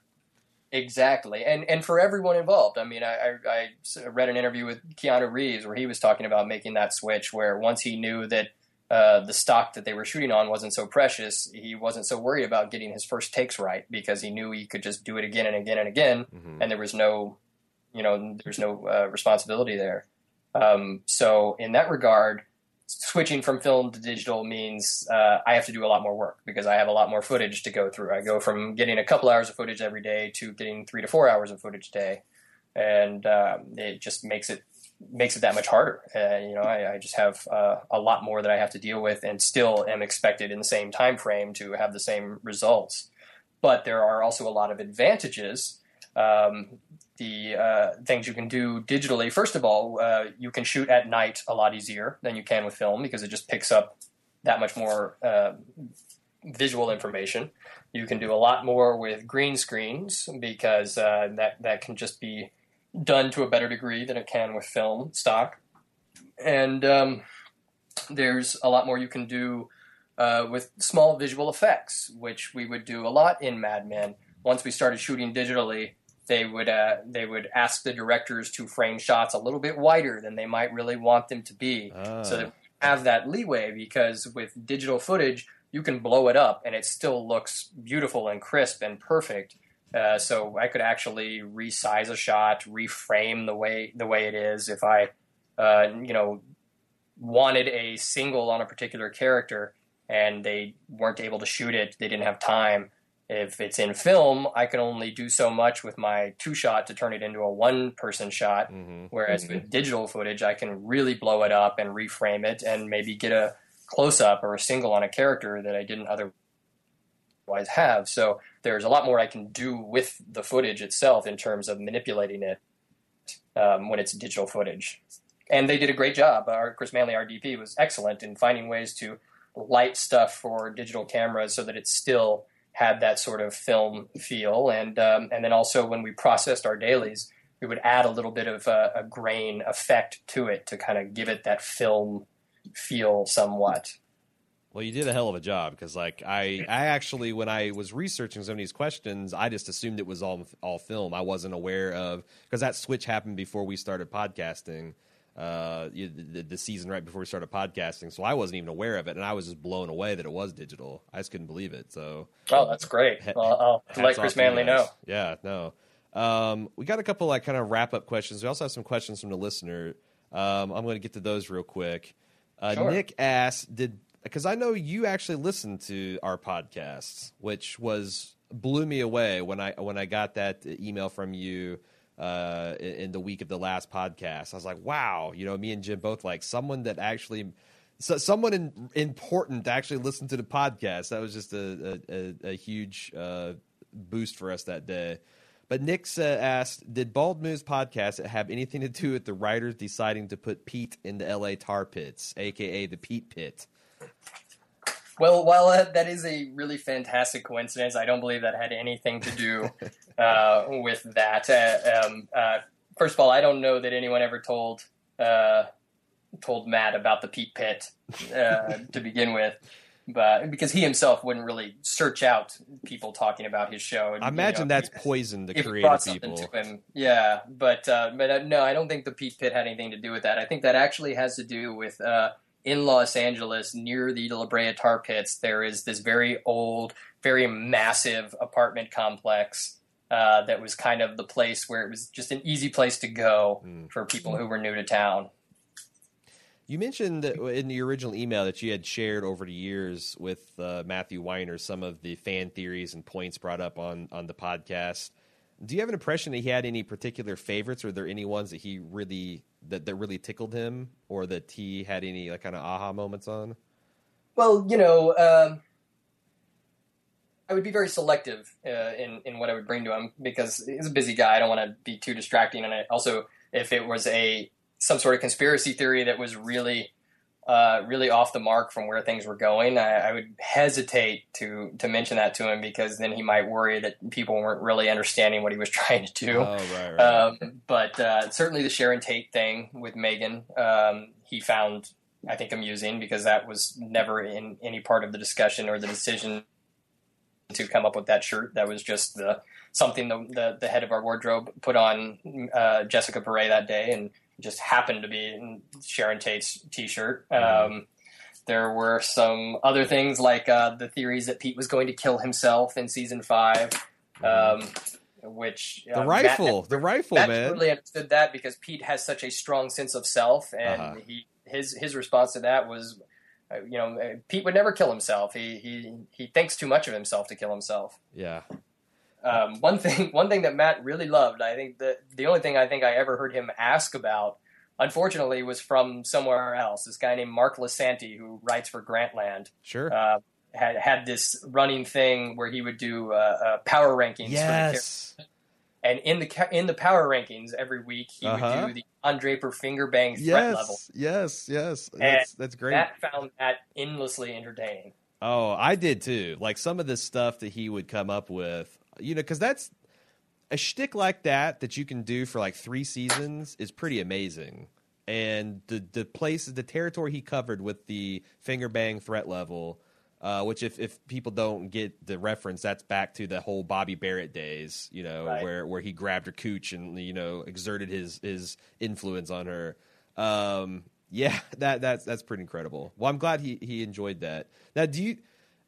Exactly. And and for everyone involved. I mean, I, I, I read an interview with Keanu Reeves where he was talking about making that switch where once he knew that uh, the stock that they were shooting on wasn't so precious, he wasn't so worried about getting his first takes right because he knew he could just do it again and again and again. Mm-hmm. And there was no, you know, there's no uh, responsibility there. Um, so in that regard, switching from film to digital means uh, I have to do a lot more work because I have a lot more footage to go through. I go from getting a couple hours of footage every day to getting three to four hours of footage a day, and uh, it just makes it makes it that much harder. Uh, you know, I, I just have uh, a lot more that I have to deal with, and still am expected in the same time frame to have the same results. But there are also a lot of advantages. Um, the uh, things you can do digitally. First of all, uh, you can shoot at night a lot easier than you can with film because it just picks up that much more uh, visual information. You can do a lot more with green screens because uh, that, that can just be done to a better degree than it can with film stock. And um, there's a lot more you can do uh, with small visual effects, which we would do a lot in Mad Men. Once we started shooting digitally, they would uh, they would ask the directors to frame shots a little bit wider than they might really want them to be, ah. so that we have that leeway. Because with digital footage, you can blow it up and it still looks beautiful and crisp and perfect. Uh, so I could actually resize a shot, reframe the way the way it is. If I, uh, you know, wanted a single on a particular character and they weren't able to shoot it, they didn't have time. If it's in film, I can only do so much with my two-shot to turn it into a one-person shot, mm-hmm. whereas mm-hmm. with digital footage, I can really blow it up and reframe it and maybe get a close-up or a single on a character that I didn't otherwise have. So there's a lot more I can do with the footage itself in terms of manipulating it um, when it's digital footage. And they did a great job. Our, Chris Manley, our D P, was excellent in finding ways to light stuff for digital cameras so that it's still had that sort of film feel. And um, and then also when we processed our dailies, we would add a little bit of a, a grain effect to it to kind of give it that film feel somewhat. Well, you did a hell of a job because, like, I, I actually, when I was researching some of these questions, I just assumed it was all all film. I wasn't aware of, because that switch happened before we started podcasting. Uh, the, the season right before we started podcasting, so I wasn't even aware of it, and I was just blown away that it was digital. I just couldn't believe it. So, oh, that's great. Well, I'll let Chris Manley know. Yeah, no. Um, we got a couple like kind of wrap up questions. We also have some questions from the listener. Um, I'm going to get to those real quick. Uh, sure. Nick asked, "Did because I know you actually listened to our podcasts, which was blew me away when I when I got that email from you." Uh, in the week of the last podcast, I was like, wow, you know, me and Jim both like someone that actually so someone in, important actually listened to the podcast. That was just a a, a huge uh, boost for us that day. But Nick uh, asked, did Bald Moose podcast have anything to do with the writers deciding to put Pete in the L A Tar Pits, a k a the Pete Pit? Well, while uh, that is a really fantastic coincidence, I don't believe that had anything to do uh, with that. Uh, um, uh, first of all, I don't know that anyone ever told uh, told Matt about the Pete Pit uh, to begin with. But because he himself wouldn't really search out people talking about his show. And, I imagine you know, that's poison to if it creative brought something people. to him. Yeah, but uh, but uh, no, I don't think the Pete Pit had anything to do with that. I think that actually has to do with uh, in Los Angeles, near the La Brea Tar Pits, there is this very old, very massive apartment complex uh, that was kind of the place where it was just an easy place to go mm. for people who were new to town. You mentioned in the original email that you had shared over the years with uh, Matthew Weiner some of the fan theories and points brought up on, on the podcast. Do you have an impression that he had any particular favorites, or are there any ones that he really that, that really tickled him, or that he had any like kind of aha moments on? Well, you know, um, I would be very selective uh, in in what I would bring to him because he's a busy guy. I don't want to be too distracting, and I also if it was a some sort of conspiracy theory that was really, uh, really off the mark from where things were going, I, I would hesitate to to mention that to him because then he might worry that people weren't really understanding what he was trying to do. Oh, right, right. Um, but uh, certainly the Sharon Tate thing with Megan, um, he found, I think, amusing because that was never in any part of the discussion or the decision to come up with that shirt. That was just the something the the, the head of our wardrobe put on uh, Jessica Pare that day, and just happened to be in Sharon Tate's t-shirt. Mm-hmm. Um, there were some other things like uh, the theories that Pete was going to kill himself in season five, um, which the uh, rifle, Matt, the rifle, Matt man. really understood that because Pete has such a strong sense of self, and uh-huh. he his his response to that was, uh, you know, Pete would never kill himself. He he he thinks too much of himself to kill himself. Yeah. Um, one thing, one thing that Matt really loved, I think that the only thing I think I ever heard him ask about, unfortunately, was from somewhere else. This guy named Mark Lasanti, who writes for Grantland, sure, uh, had had this running thing where he would do uh, uh, power rankings. Yes. For the and in the in the power rankings every week, he uh-huh. would do the Don Draper finger bang threat yes, level. Yes, yes, and that's that's great. Matt found that endlessly entertaining. Oh, I did too. Like some of the stuff that he would come up with. You know, because that's a shtick like that that you can do for like three seasons is pretty amazing. And the the places, the territory he covered with the finger bang threat level, uh, which if, if people don't get the reference, that's back to the whole Bobby Barrett days, you know, right. where, where he grabbed her cooch and, you know, exerted his, his influence on her. Um, yeah, that that's that's pretty incredible. Well, I'm glad he, he enjoyed that. Now, do you...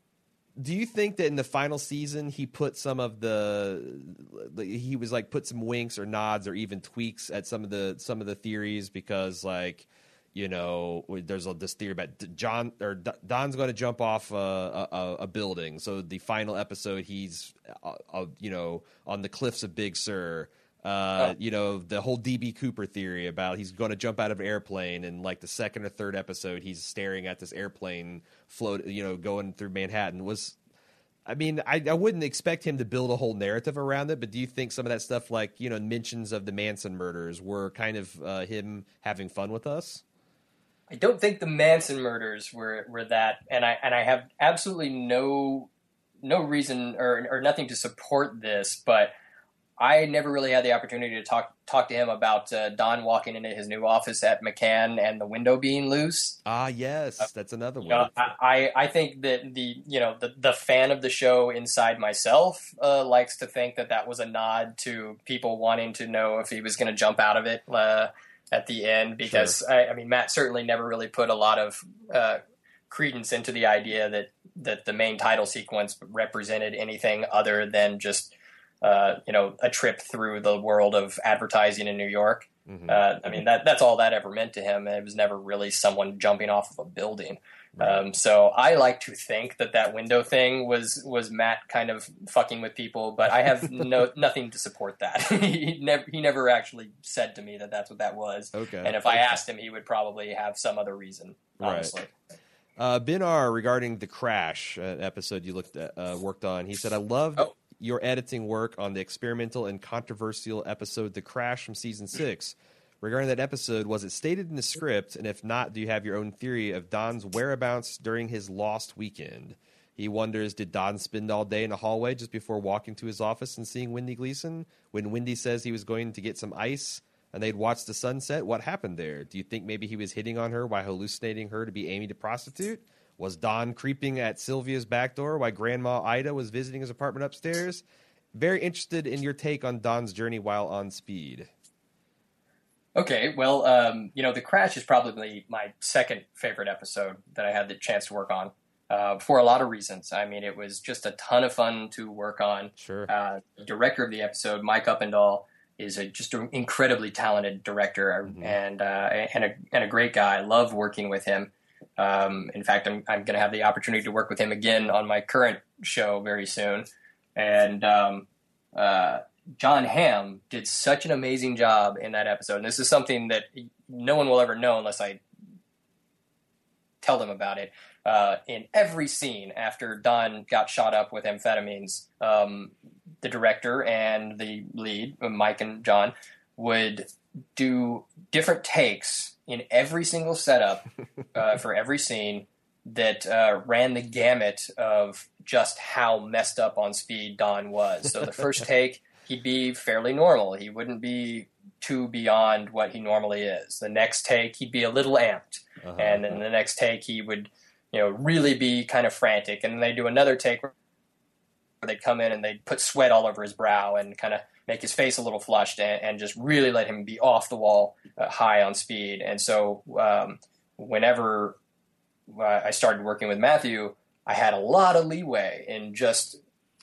Do you think that in the final season he put some of the he was like put some winks or nods or even tweaks at some of the some of the theories because like you know there's a, this theory about John or Don's going to jump off a, a, a building, so the final episode he's uh, uh, you know on the cliffs of Big Sur. Uh, oh. You know, the whole D B Cooper theory about he's going to jump out of an airplane, and like the second or third episode, he's staring at this airplane float, you know, going through Manhattan. Was, I mean, I, I wouldn't expect him to build a whole narrative around it, but do you think some of that stuff, like, you know, mentions of the Manson murders, were kind of uh, him having fun with us? I don't think the Manson murders were, were that, and I and I have absolutely no no reason or or nothing to support this, but I never really had the opportunity to talk talk to him about uh, Don walking into his new office at McCann and the window being loose. Ah, yes, uh, that's another one. You know, I, I think that the you know the, the fan of the show inside myself uh, likes to think that that was a nod to people wanting to know if he was going to jump out of it uh, at the end. Because sure. I, I mean, Matt certainly never really put a lot of uh, credence into the idea that that the main title sequence represented anything other than just. Uh, you know, a trip through the world of advertising in New York. Mm-hmm. Uh, I mean, that that's all that ever meant to him. It was never really someone jumping off of a building. Right. Um, so I like to think that that window thing was was Matt kind of fucking with people, but I have no nothing to support that. he never he never actually said to me that that's what that was. Okay. And if I asked him, he would probably have some other reason. Honestly. Right. Uh, Ben R, regarding The Crash, an episode you looked at, uh, worked on, he said, I loved oh. your editing work on the experimental and controversial episode The Crash from season six. Regarding that episode, was it stated in the script, and if not, do you have your own theory of Don's whereabouts during his lost weekend? He wonders, did Don spend all day in the hallway just before walking to his office and seeing Wendy Gleason? When Wendy says he was going to get some ice and they'd watch the sunset, what happened there? Do you think maybe he was hitting on her while hallucinating her to be Amy the prostitute? Was Don creeping at Sylvia's back door while Grandma Ida was visiting his apartment upstairs? Very interested in your take on Don's journey while on speed. Okay, well, um, you know, The Crash is probably my second favorite episode that I had the chance to work on uh, for a lot of reasons. I mean, it was just a ton of fun to work on. Sure. Uh, the director of the episode, Mike Uppendahl, is a, just an incredibly talented director mm-hmm. and uh, and a and a great guy. I love working with him. Um, in fact, I'm I'm going to have the opportunity to work with him again on my current show very soon. And um, uh, John Hamm did such an amazing job in that episode. And this is something that no one will ever know unless I tell them about it. Uh, in every scene after Don got shot up with amphetamines, um, the director and the lead, Mike and John, would do different takes in every single setup uh, for every scene that uh, ran the gamut of just how messed up on speed Don was. So the first take, he'd be fairly normal. He wouldn't be too beyond what he normally is. The next take, he'd be a little amped. Uh-huh. And then the next take, he would, you know, really be kind of frantic. And then they do another take where they'd come in and they'd put sweat all over his brow and kind of make his face a little flushed and, and just really let him be off the wall, uh, high on speed. And so um, whenever I started working with Matthew, I had a lot of leeway in just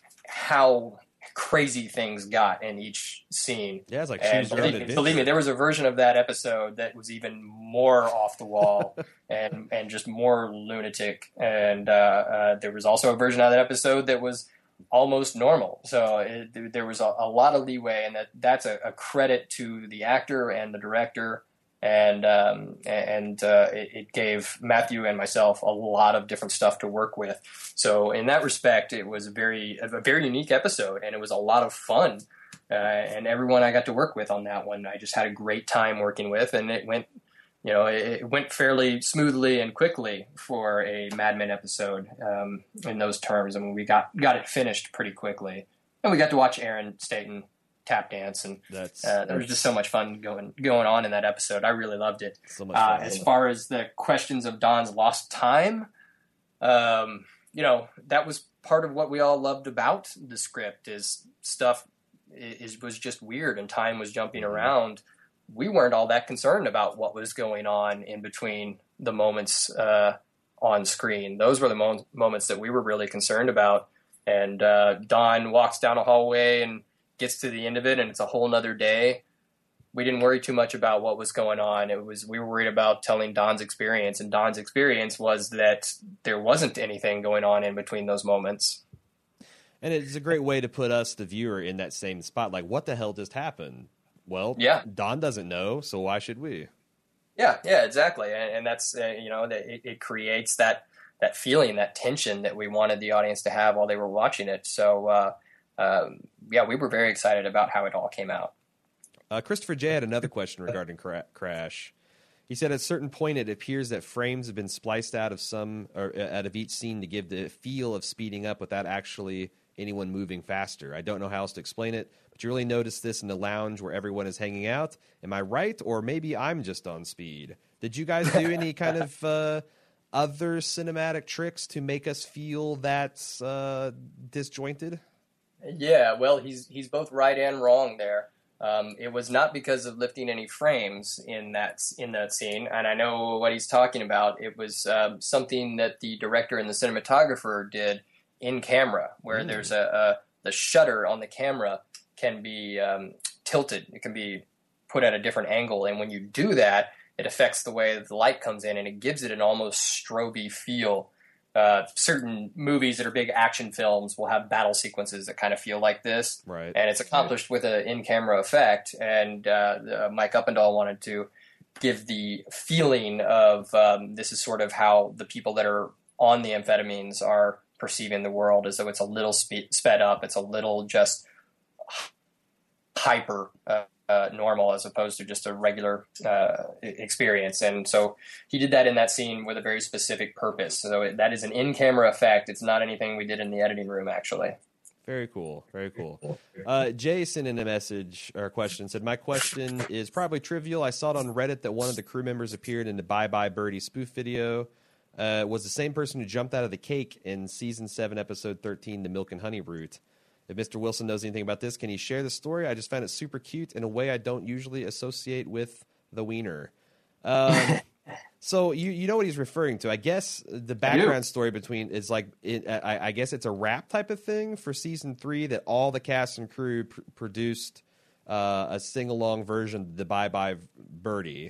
how crazy things got in each scene. Yeah, it's like and believe, me, believe me, there was a version of that episode that was even more off the wall and and just more lunatic. And uh, uh, there was also a version of that episode that was almost normal. So it, there was a, a lot of leeway, and that that's a, a credit to the actor and the director. And um, and uh, it, it gave Matthew and myself a lot of different stuff to work with. So in that respect, it was a very a very unique episode, and it was a lot of fun. Uh, and everyone I got to work with on that one, I just had a great time working with, and it went, you know, it, it went fairly smoothly and quickly for a Mad Men episode um, in those terms. I mean, we got got it finished pretty quickly, and we got to watch Aaron Staton tap dance, and that's, uh, there was just so much fun going going on in that episode. I really loved it. So much fun. Uh, as far as the questions of Don's lost time, um, you know, that was part of what we all loved about the script. Is stuff is was just weird, and time was jumping mm-hmm. around. We weren't all that concerned about what was going on in between the moments uh, on screen. Those were the mo- moments that we were really concerned about. And uh, Don walks down a hallway and gets to the end of it, and it's a whole nother day. We didn't worry too much about what was going on. It was we were worried about telling Don's experience, and Don's experience was that there wasn't anything going on in between those moments. And it's a great way to put us, the viewer, in that same spot. Like, what the hell just happened? Well, yeah. Don doesn't know, so why should we? Yeah, yeah, exactly. And, and that's, uh, you know, it, it creates that that feeling, that tension that we wanted the audience to have while they were watching it. So, uh, um, yeah, we were very excited about how it all came out. Uh, Christopher J. had another question regarding cra- Crash. He said, at a certain point, it appears that frames have been spliced out of some or out of each scene to give the feel of speeding up without actually anyone moving faster. I don't know how else to explain it, but you really notice this in the lounge where everyone is hanging out. Am I right? Or maybe I'm just on speed. Did you guys do any kind of uh, other cinematic tricks to make us feel that uh, disjointed? Yeah, well, he's he's both right and wrong there. Um, it was not because of lifting any frames in that in that scene, and I know what he's talking about. It was um, something that the director and the cinematographer did in camera, where mm. there's a, a the shutter on the camera can be um, tilted. It can be put at a different angle, and when you do that, it affects the way that the light comes in, and it gives it an almost strobe-y feel. Uh, certain movies that are big action films will have battle sequences that kind of feel like this. Right. And it's accomplished with an in-camera effect. And uh, uh, Mike Uppendahl wanted to give the feeling of um, this is sort of how the people that are on the amphetamines are perceiving the world, as though it's a little spe- sped up. It's a little just hyper uh, uh, normal as opposed to just a regular uh, experience. And so he did that in that scene with a very specific purpose. So it, that is an in-camera effect. It's not anything we did in the editing room, actually. Very cool. Very cool. Uh, Jason in a message or question said, my question is probably trivial. I saw it on Reddit that one of the crew members appeared in the Bye Bye Birdie spoof video. Uh, was the same person who jumped out of the cake in season seven, episode thirteen, The Milk and Honey Route. If Mister Wilson knows anything about this, can he share the story? I just found it super cute in a way I don't usually associate with the wiener. Um, so you you know what he's referring to. I guess the background story between is like, it, I, I guess it's a rap type of thing for season three that all the cast and crew pr- produced uh, a sing-along version of the Bye Bye Birdie.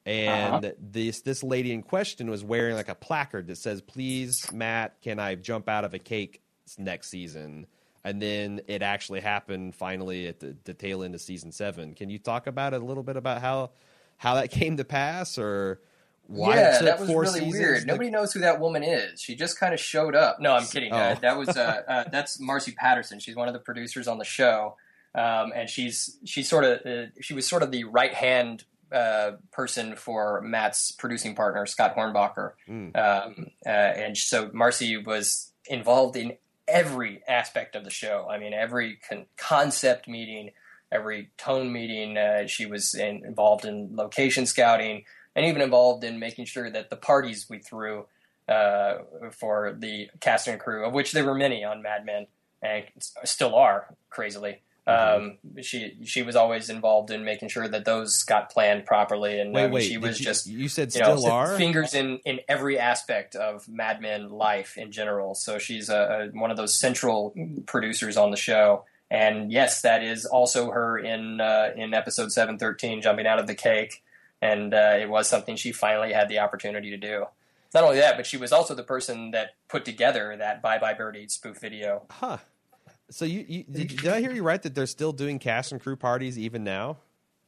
And uh-huh. this this lady in question was wearing like a placard that says, please, Matt, can I jump out of a cake next season? And then it actually happened finally at the, the tail end of season seven. Can you talk about it a little bit about how how that came to pass, or why yeah, it took that was four really seasons? weird. To... Nobody knows who that woman is. She just kind of showed up. No, I'm kidding. Oh. Uh, that was uh, uh, that's Marcy Patterson. She's one of the producers on the show, um, and she's she's sort of uh, she was sort of the right hand uh, person for Matt's producing partner, Scott Hornbacher, mm. um, uh, and so Marcy was involved in every aspect of the show. I mean, every con- concept meeting, every tone meeting. Uh, she was in, involved in location scouting, and even involved in making sure that the parties we threw uh, for the cast and crew, of which there were many on Mad Men, and still are, crazily. Mm-hmm. Um, she she was always involved in making sure that those got planned properly, and wait, um, wait, she was you, just you said you know, still are fingers in, in every aspect of Mad Men life in general. So she's a, a one of those central producers on the show, and yes, that is also her in uh, in episode seven thirteen, jumping out of the cake, and uh, it was something she finally had the opportunity to do. Not only that, but she was also the person that put together that Bye Bye Birdie spoof video. Huh. So you, you did, did I hear you right that they're still doing cast and crew parties even now?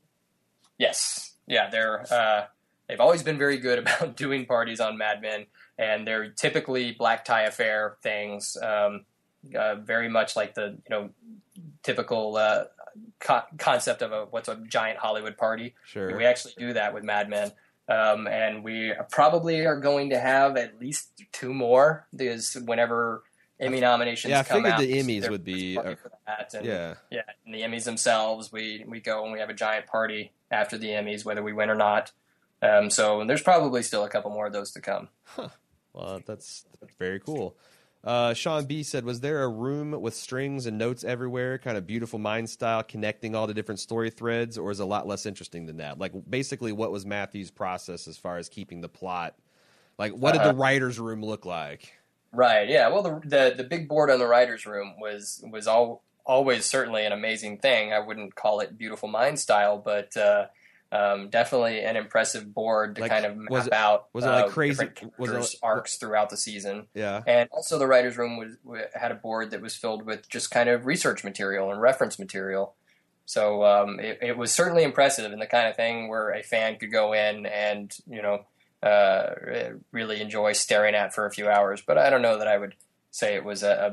Yes. Yeah, they're uh, they've always been very good about doing parties on Mad Men, and they're typically black tie affair things, um, uh, very much like the you know typical uh, co- concept of a what's a giant Hollywood party. Sure. We actually do that with Mad Men. Um, and we probably are going to have at least two more, because whenever Emmy nominations yeah, I come figured out, the Emmys would be uh, for that. And, yeah, yeah, and the Emmys themselves, we we go and we have a giant party after the Emmys, whether we win or not. Um, so there's probably still a couple more of those to come. Huh. Well, that's, that's very cool. Uh, Sean B said, was there a room with strings and notes everywhere, kind of Beautiful Mind style, connecting all the different story threads, or is it a lot less interesting than that? Like, basically, what was Matthew's process as far as keeping the plot? Like, what did uh-huh. the writer's room look like? Right. Yeah. Well, the, the the big board on the writer's room was was all always certainly an amazing thing. I wouldn't call it Beautiful Mind style, but uh, um, definitely an impressive board to like, kind of map it, out was it like uh, crazy different was it, arcs throughout the season. Yeah. And also the writer's room was had a board that was filled with just kind of research material and reference material. So um, it, it was certainly impressive, and the kind of thing where a fan could go in and you know. Uh, really enjoy staring at for a few hours, but I don't know that I would say it was a, a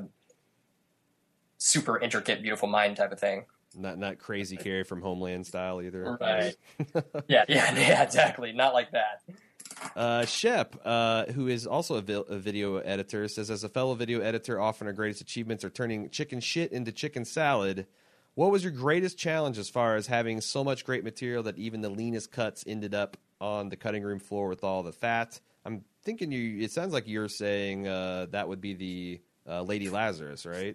super intricate, Beautiful Mind type of thing. Not not Crazy Carrie from Homeland style either. Right. yeah, yeah, yeah, exactly. Not like that. Uh, Shep, uh, who is also a, vi- a video editor, says, as a fellow video editor, often our greatest achievements are turning chicken shit into chicken salad. What was your greatest challenge as far as having so much great material that even the leanest cuts ended up on the cutting room floor with all the fat? I'm thinking you. It sounds like you're saying uh, that would be the uh, Lady Lazarus, right?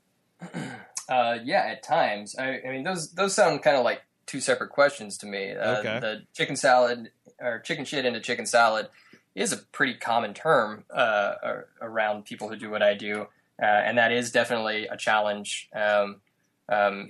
Uh, yeah, at times. I, I mean, those those sound kind of like two separate questions to me. Uh, okay. The chicken salad or chicken shit into chicken salad is a pretty common term uh, around people who do what I do, uh, and that is definitely a challenge. Um, um, even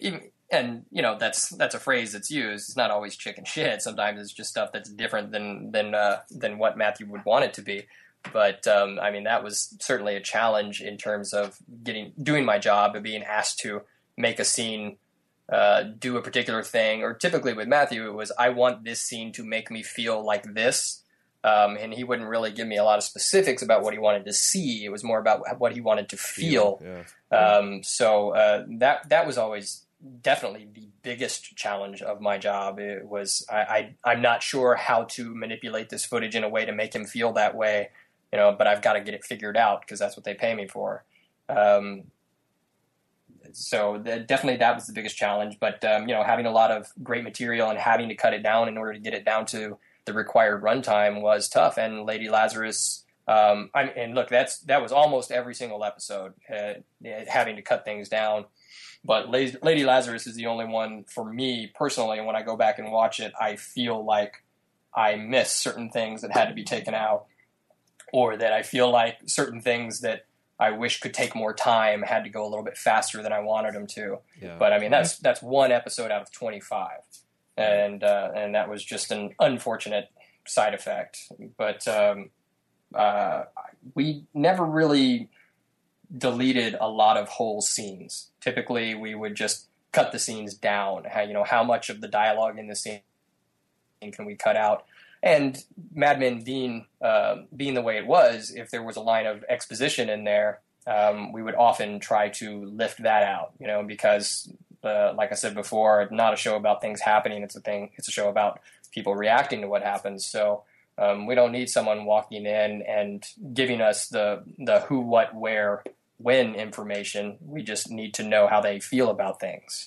and you know that's that's a phrase that's used. It's not always chicken shit. Sometimes it's just stuff that's different than than uh, than what Matthew would want it to be. But um, I mean, that was certainly a challenge in terms of getting doing my job and being asked to make a scene, uh, do a particular thing. Or typically with Matthew, it was I want this scene to make me feel like this, um, and he wouldn't really give me a lot of specifics about what he wanted to see. It was more about what he wanted to feel. Yeah. Um, so uh, that that was always definitely the biggest challenge of my job. It was I, I I'm not sure how to manipulate this footage in a way to make him feel that way, you know. But I've got to get it figured out because that's what they pay me for. Um, so the, definitely that was the biggest challenge. But um, you know, having a lot of great material and having to cut it down in order to get it down to the required runtime was tough. And Lady Lazarus. Um, I, and look, that's that was almost every single episode, uh, having to cut things down. But Lady Lazarus is the only one for me personally. And when I go back and watch it, I feel like I miss certain things that had to be taken out, or that I feel like certain things that I wish could take more time had to go a little bit faster than I wanted them to. Yeah. But I mean, that's that's one episode out of twenty-five, and uh, and that was just an unfortunate side effect. But um, uh, we never really deleted a lot of whole scenes. Typically, we would just cut the scenes down. How, you know, how much of the dialogue in the scene can we cut out? And Mad Men being uh, being the way it was, if there was a line of exposition in there, um, we would often try to lift that out. You know, because uh, like I said before, not a show about things happening. It's a thing. It's a show about people reacting to what happens. So um, we don't need someone walking in and giving us the the who, what, where, when information. We just need to know how they feel about things.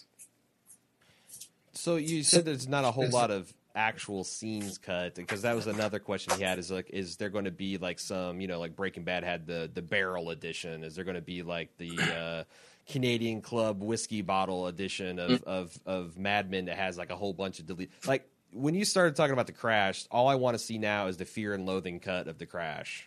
So you said there's not a whole lot of actual scenes cut, because that was another question he had, is like, is there going to be like some, you know, like Breaking Bad had the the barrel edition, is there going to be like the uh Canadian Club whiskey bottle edition of mm. of of Mad Men that has like a whole bunch of delete? Like when you started talking about The Crash, all I want to see now is the Fear and Loathing cut of The Crash.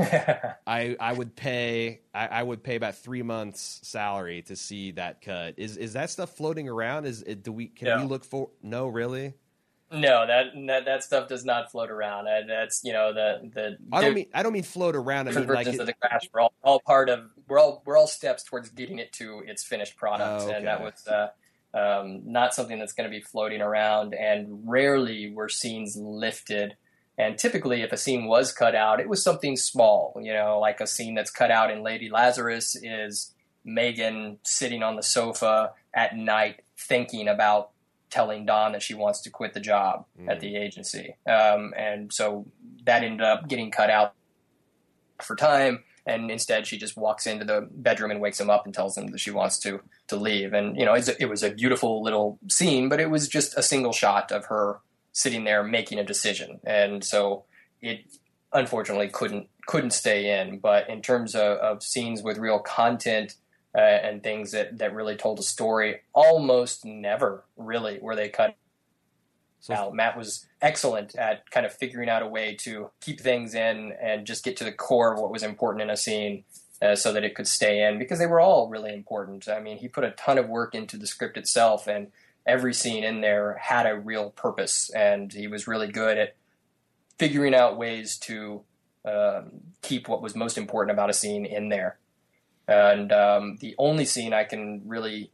I I would pay I, I would pay about three months' salary to see that cut. Is is that stuff floating around? Is it, do we can yeah. we look for? No, really. No, that, that that stuff does not float around. Uh, that's you know the the. I don't mean I don't mean float around. I mean like versions of The Crash. We're all, all part of. We're all we're all steps towards getting it to its finished product, oh, okay. and that was uh, um, not something that's going to be floating around. And rarely were scenes lifted. And typically, if a scene was cut out, it was something small. You know, like a scene that's cut out in Lady Lazarus is Megan sitting on the sofa at night thinking about telling Don that she wants to quit the job mm. at the agency. Um, and so that ended up getting cut out for time. And instead, she just walks into the bedroom and wakes him up and tells him that she wants to to leave. And, you know, it's a, it was a beautiful little scene, but it was just a single shot of her sitting there making a decision. And so it unfortunately couldn't couldn't stay in. But in terms of, of scenes with real content uh, and things that, that really told a story, almost never really were they cut so, out. Matt was excellent at kind of figuring out a way to keep things in and just get to the core of what was important in a scene uh, so that it could stay in, because they were all really important. I mean, he put a ton of work into the script itself, and every scene in there had a real purpose, and he was really good at figuring out ways to um, keep what was most important about a scene in there. And um, the only scene I can really,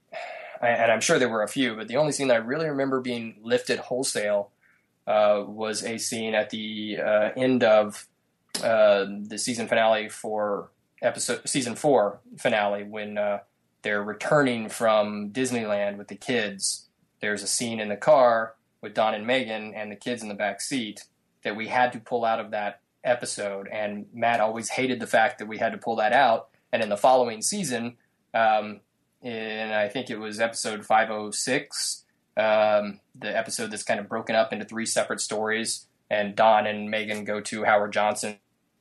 and I'm sure there were a few, but the only scene that I really remember being lifted wholesale uh, was a scene at the uh, end of uh, the season finale for episode season four finale, when uh, they're returning from Disneyland with the kids. There's a scene in the car with Don and Megan and the kids in the back seat that we had to pull out of that episode. And Matt always hated the fact that we had to pull that out. And in the following season, um, and I think it was episode five oh six, um, the episode that's kind of broken up into three separate stories, and Don and Megan go to Howard Johnson's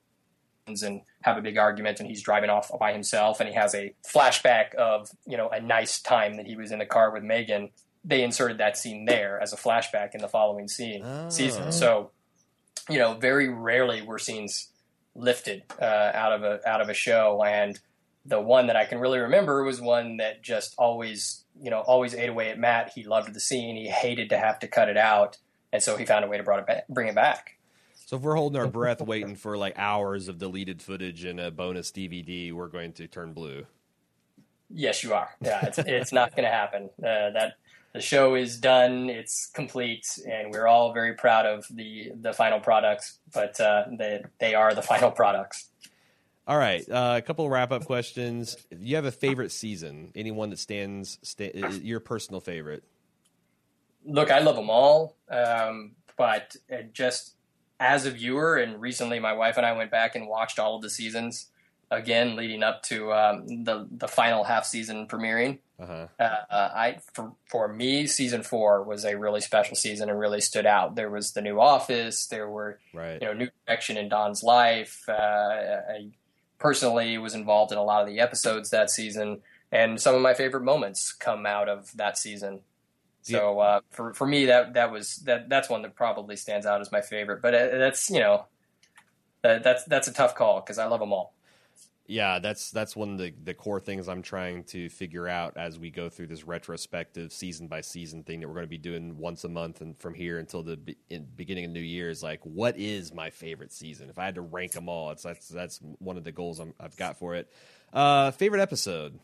and have a big argument, and he's driving off by himself, and he has a flashback of, you know, a nice time that he was in the car with Megan. They inserted that scene there as a flashback in the following scene oh. season. So, you know, very rarely were scenes lifted uh, out of a out of a show, and the one that I can really remember was one that just always, you know, always ate away at Matt. He loved the scene. He hated to have to cut it out. And so he found a way to brought it back, bring it back. So if we're holding our breath waiting for like hours of deleted footage and a bonus D V D, we're going to turn blue. Yes, you are. Yeah, it's, it's not going to happen. Uh, that the show is done. It's complete. And we're all very proud of the, the final products, but uh, they, they are the final products. All right. Uh, a couple of wrap-up questions. Do you have a favorite season? Anyone that stands, sta- your personal favorite? Look, I love them all, um, but just as a viewer, and recently my wife and I went back and watched all of the seasons again, leading up to um, the the final half season premiering. Uh-huh. Uh, uh, I for for me, season four was a really special season and really stood out. There was the new office. There were right. you know new direction in Don's life. Uh, I personally was involved in a lot of the episodes that season, and some of my favorite moments come out of that season. So uh, for for me, that that was that that's one that probably stands out as my favorite. But uh, that's you know uh, that's that's a tough call because I love them all. Yeah, that's that's one of the, the core things I'm trying to figure out as we go through this retrospective season by season thing that we're going to be doing once a month and from here until the be- in beginning of New Year is like, what is my favorite season? If I had to rank them all, it's that's that's one of the goals I'm, I've got for it. Uh, favorite episode.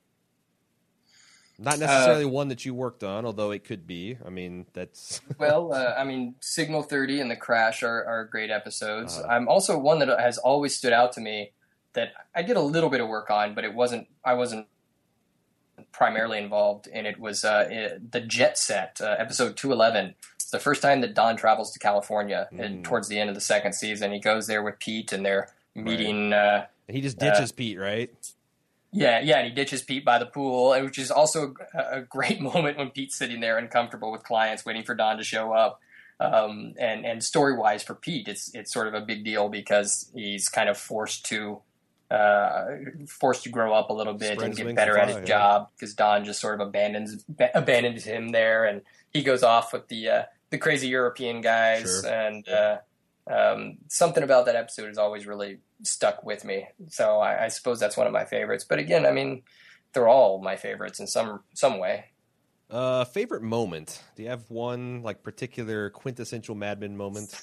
Not necessarily uh, one that you worked on, although it could be. I mean, that's... well, uh, I mean, Signal thirty and The Crash are, are great episodes. Uh-huh. I'm also one that has always stood out to me that I did a little bit of work on, but it wasn't, I wasn't primarily involved in it, was uh, it, the Jet Set, uh, episode two eleven. It's the first time that Don travels to California, mm. and towards the end of the second season. He goes there with Pete, and they're meeting... Right. Uh, and he just ditches uh, Pete, right? Yeah, yeah, and he ditches Pete by the pool, which is also a, a great moment when Pete's sitting there uncomfortable with clients waiting for Don to show up. Um, and and story-wise for Pete, it's it's sort of a big deal because he's kind of forced to uh, forced to grow up a little bit Springs and get better at his yeah. job because Don just sort of abandons abandons him there, and he goes off with the uh, the crazy European guys, sure. and uh, um, something about that episode has always really stuck with me. So I, I suppose that's one of my favorites. But again, I mean, they're all my favorites in some some way. Uh, favorite moment? Do you have one like particular quintessential Mad Men moment?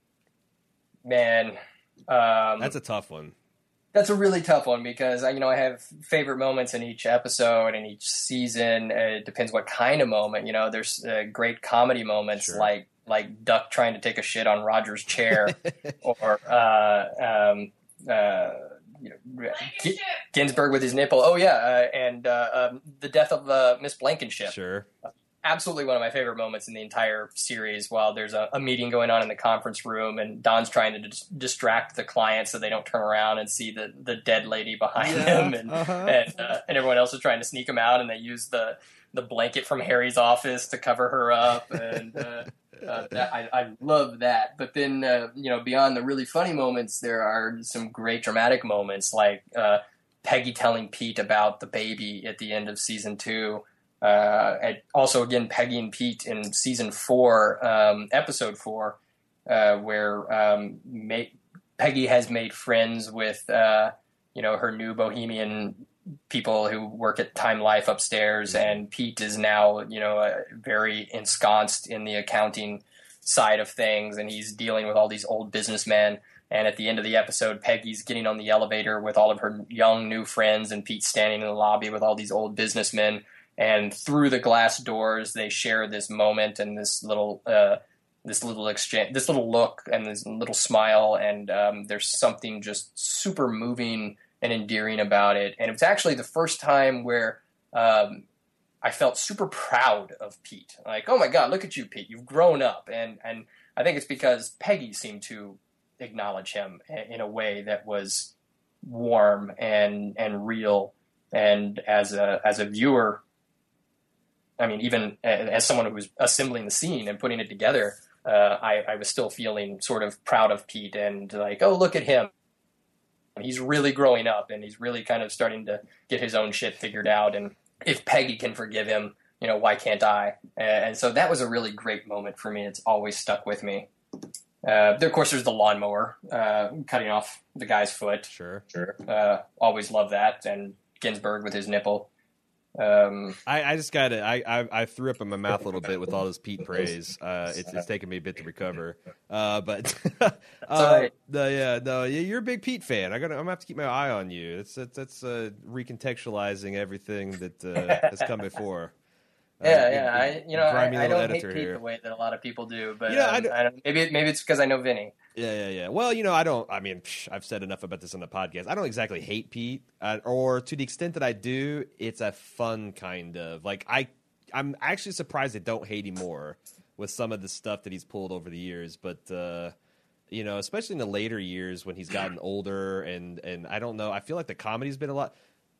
Man, um, that's a tough one. That's a really tough one because I, you know, I have favorite moments in each episode and each season. Uh, it depends what kind of moment. You know, there's uh, great comedy moments sure. like like Duck trying to take a shit on Roger's chair, or uh, um, uh, you know, G- Ginsburg with his nipple. Oh yeah, uh, and uh, um, the death of uh, Miss Blankenship. Sure. Absolutely one of my favorite moments in the entire series while there's a, a meeting going on in the conference room and Don's trying to dis- distract the clients so they don't turn around and see the, the dead lady behind yeah, him. And uh-huh. and, uh, and everyone else is trying to sneak him out, and they use the, the blanket from Harry's office to cover her up. And uh, uh, that, I, I love that. But then, uh, you know, beyond the really funny moments, there are some great dramatic moments like uh, Peggy telling Pete about the baby at the end of season two. Uh, and also, again, Peggy and Pete in season four, um, episode four, uh, where um, ma- Peggy has made friends with, uh, you know, her new bohemian people who work at Time Life upstairs, and Pete is now, you know, uh, very ensconced in the accounting side of things, and he's dealing with all these old businessmen. And at the end of the episode, Peggy's getting on the elevator with all of her young new friends, and Pete's standing in the lobby with all these old businessmen. And through the glass doors, they share this moment and this little, uh, this little exchange, this little look, and this little smile. And um, there's something just super moving and endearing about it. And it was actually the first time where um, I felt super proud of Pete. Like, oh my God, look at you, Pete! You've grown up. And and I think it's because Peggy seemed to acknowledge him in a way that was warm and and real. And as a as a viewer, I mean, even as someone who was assembling the scene and putting it together, uh, I, I was still feeling sort of proud of Pete and like, oh, look at him. He's really growing up and he's really kind of starting to get his own shit figured out. And if Peggy can forgive him, you know, why can't I? And so that was a really great moment for me. It's always stuck with me. Uh, there, of course, there's the lawnmower uh, cutting off the guy's foot. Sure. Sure. Uh, always love that. And Ginsburg with his nipple. Um, I, I just got it. I, I I threw up in my mouth a little bit with all this Pete praise. Uh, it's it's taken me a bit to recover. Uh, but uh, right. the yeah no you're a big Pete fan. I got I'm gonna have to keep my eye on you. It's it's, it's uh, recontextualizing everything that uh, has come before. Yeah, uh, yeah. I, you know, I, grimy I little don't hate editor Pete here. the way that a lot of people do, but You know, I um, don't- I don't, maybe maybe it's because I know Vinny. Yeah, yeah, yeah. Well, you know, I don't. I mean, psh, I've said enough about this on the podcast. I don't exactly hate Pete, uh, or to the extent that I do, it's a fun kind of like I. I'm actually surprised I don't hate him more with some of the stuff that he's pulled over the years. But uh, you know, especially in the later years when he's gotten older, and and I don't know. I feel like the comedy's been a lot.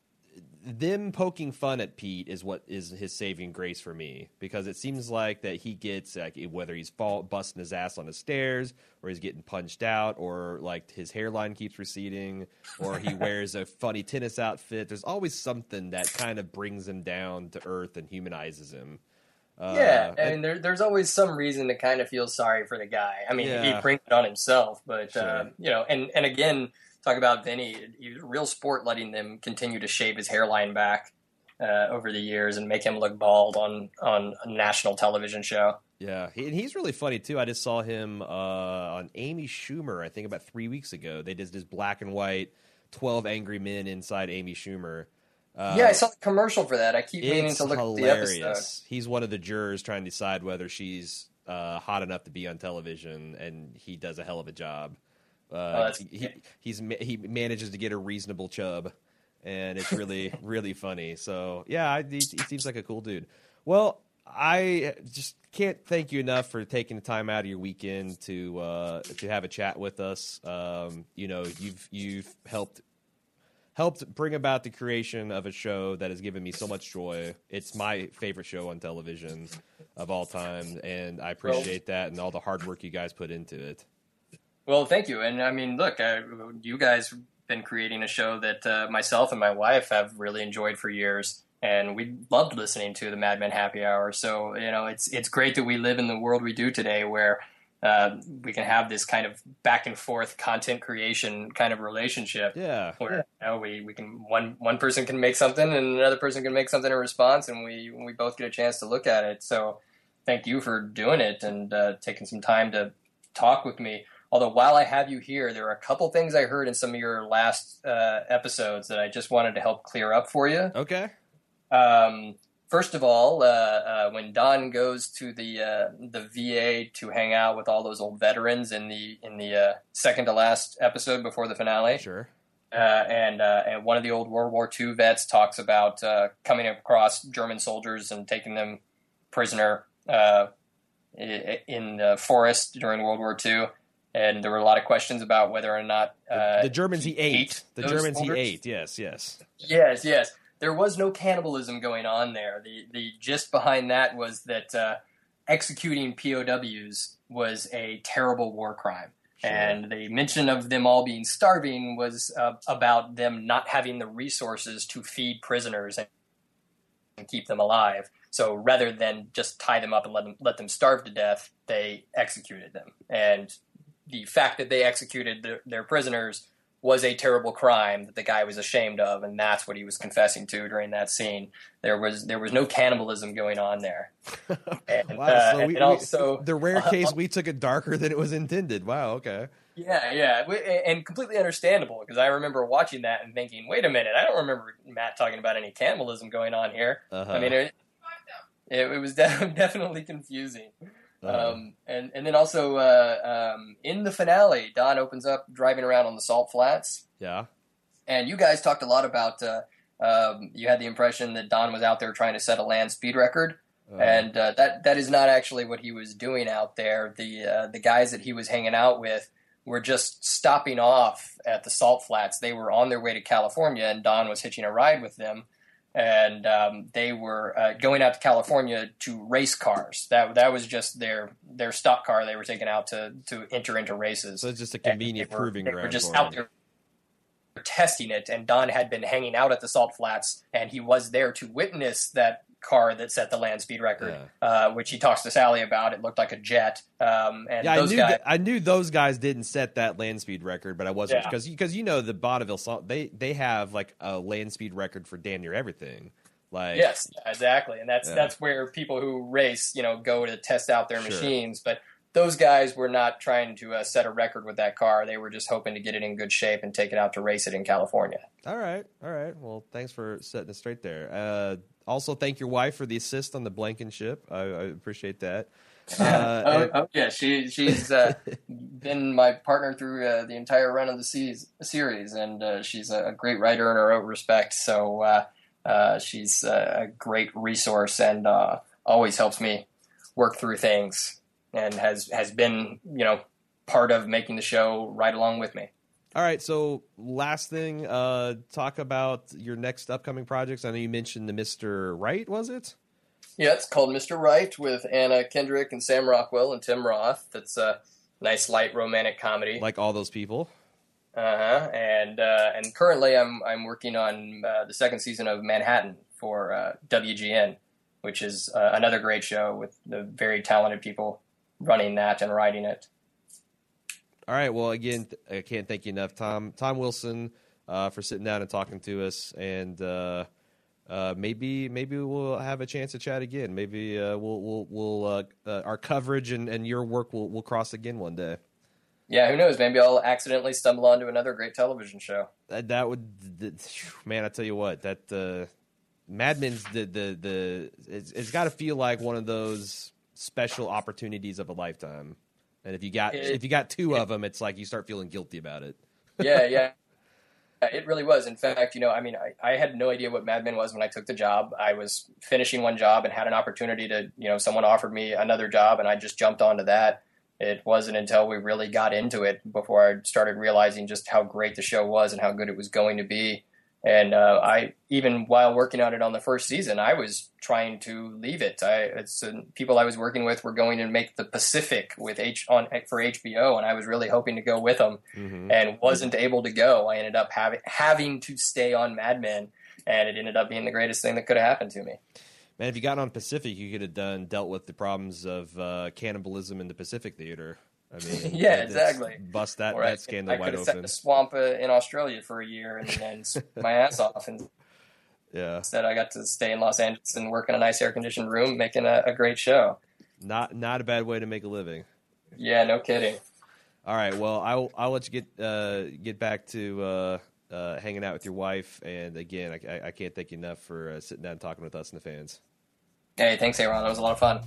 Them poking fun at Pete is what is his saving grace for me, because it seems like that he gets like, whether he's fall, busting his ass on the stairs, or he's getting punched out, or like his hairline keeps receding, or he wears a funny tennis outfit. There's always something that kind of brings him down to earth and humanizes him. Uh, Yeah, I and- mean, there, there's always some reason to kind of feel sorry for the guy. I mean, Yeah. he brings it on himself, but Sure. uh, you know, and and again, talk about Vinny. He was a real sport letting them continue to shave his hairline back uh, over the years and make him look bald on on a national television show. Yeah, he, and he's really funny too. I just saw him uh, on Amy Schumer, I think about three weeks ago. They did this black and white twelve Angry Men inside Amy Schumer. Uh, yeah, I saw the commercial for that. I keep meaning it's to look hilarious. at the episode. He's one of the jurors trying to decide whether she's uh, hot enough to be on television, and he does a hell of a job. Uh, Oh, that's- he, he's he manages to get a reasonable chub, and it's really really funny. So yeah, I, he, he seems like a cool dude. Well, I just can't thank you enough for taking the time out of your weekend to uh, to have a chat with us. Um, you know, you've you've helped helped bring about the creation of a show that has given me so much joy. It's my favorite show on television of all time, and I appreciate that and all the hard work you guys put into it. Well, thank you. And I mean, look, uh, you guys have been creating a show that uh, myself and my wife have really enjoyed for years, and we loved listening to the Mad Men Happy Hour. So, you know, it's it's great that we live in the world we do today, where uh, we can have this kind of back and forth content creation kind of relationship. Yeah. Where you know, we, we can one one person can make something and another person can make something in response, and we we both get a chance to look at it. So, thank you for doing it and uh, taking some time to talk with me. Although while I have you here, there are a couple things I heard in some of your last uh, episodes that I just wanted to help clear up for you. Okay. Um, first of all, uh, uh, when Don goes to the uh, the V A to hang out with all those old veterans in the in the uh, second to last episode before the finale, Sure. uh, and uh, and one of the old World War Two vets talks about uh, coming across German soldiers and taking them prisoner uh, in the forest during World War Two. And there were a lot of questions about whether or not uh, The Germans he ate. ate The those Germans soldiers. he ate. Yes, yes. Yes, yes. There was no cannibalism going on there. The the gist behind that was that uh, executing P O Ws was a terrible war crime. Sure. And the mention of them all being starving was uh, about them not having the resources to feed prisoners and keep them alive. So rather than just tie them up and let them let them starve to death, they executed them. And the fact that they executed their, their prisoners was a terrible crime that the guy was ashamed of, and that's what he was confessing to during that scene. There was there was no cannibalism going on there. And, Wow. uh, So and we, also we, the rare case we took it darker than it was intended. Wow. Okay. Yeah, yeah, We- and completely understandable, because I remember watching that and thinking, wait a minute, I don't remember Matt talking about any cannibalism going on here. Uh-huh. I mean, it, it, it was de- definitely confusing. Uh-huh. Um, and, and then also uh, um, in the finale, Don opens up driving around on the salt flats. Yeah. And you guys talked a lot about, uh, um, you had the impression that Don was out there trying to set a land speed record. Uh, And uh, that that is not actually what he was doing out there. The uh, the guys that he was hanging out with were just stopping off at the salt flats. They were on their way to California, and Don was hitching a ride with them. And um, they were uh, going out to California to race cars. That that was just their their stock car they were taking out to to enter into races. So it's just a And convenient they were, proving they ground. were just for out him. there testing it, and Don had been hanging out at the salt flats, and he was there to witness that car that set the land speed record, yeah. uh, which he talks to Sally about. It looked like a jet. Um, and yeah, those I knew guys, that, I knew those guys didn't set that land speed record, but I wasn't Yeah. because because you know the Bonneville they they have like a land speed record for damn near everything. Like yes, exactly, and that's Yeah. that's where people who race, you know, go to test out their Sure. machines. But those guys were not trying to uh, set a record with that car. They were just hoping to get it in good shape and take it out to race it in California. All right, all right. Well, thanks for setting it straight there. Uh, also, thank your wife for the assist on the Blankenship. I, I appreciate that. Uh, oh, and- oh, yeah, she she's uh, been my partner through uh, the entire run of the seas, series, and uh, she's a great writer in her own respect. So uh, uh, she's a great resource and uh, always helps me work through things, and has has been you know part of making the show right along with me. All right, so last thing, uh, talk about your next upcoming projects. I know you mentioned the Mister Right, was it? Yeah, it's called Mister Right with Anna Kendrick and Sam Rockwell and Tim Roth. That's a nice, light, romantic comedy. Like all those people. Uh-huh. And uh, and currently I'm I'm working on uh, the second season of Manhattan for uh, W G N, which is uh, another great show with the very talented people running that and writing it. All right, well, again, I can't thank you enough, Tom. Tom Wilson, uh, for sitting down and talking to us, and uh, uh, maybe maybe we'll have a chance to chat again. Maybe uh, we'll we'll we'll uh, uh, our coverage and, and your work will will cross again one day. Yeah, who knows? Maybe I'll accidentally stumble onto another great television show. That, that would, the, man, I tell you what, that uh, Mad Men's the the the it's, it's got to feel like one of those special opportunities of a lifetime. And if you got It- if you got two of them, it's like you start feeling guilty about it. Yeah, yeah. It really was. In fact, you know, I mean, I, I had no idea what Mad Men was when I took the job. I was finishing one job and had an opportunity to, you know, someone offered me another job and I just jumped onto that. It wasn't until we really got into it before I started realizing just how great the show was and how good it was going to be. And uh, I, even while working on it on the first season, I was trying to leave it. I, it's uh, people I was working with were going to make the Pacific with H on for H B O, and I was really hoping to go with them, Mm-hmm. and wasn't able to go. I ended up having having to stay on Mad Men, and it ended up being the greatest thing that could have happened to me. Man, if you got on Pacific, you could have done dealt with the problems of uh, cannibalism in the Pacific Theater. I mean, Yeah, it's- exactly. Bust that, Or I- that scandal I wide could have sat open. in a swamp uh, in Australia for a year and then my ass off, and Yeah, instead I got to stay in Los Angeles and work in a nice air conditioned room, making a, a great show. not not a bad way to make a living. Yeah, no kidding. All right, well, I'll I'll let you get uh, get back to uh, uh, hanging out with your wife. And again, I, I, I can't thank you enough for uh, sitting down and talking with us and the fans. Hey, thanks, Aaron. It was a lot of fun.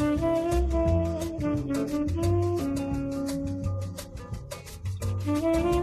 Thank you.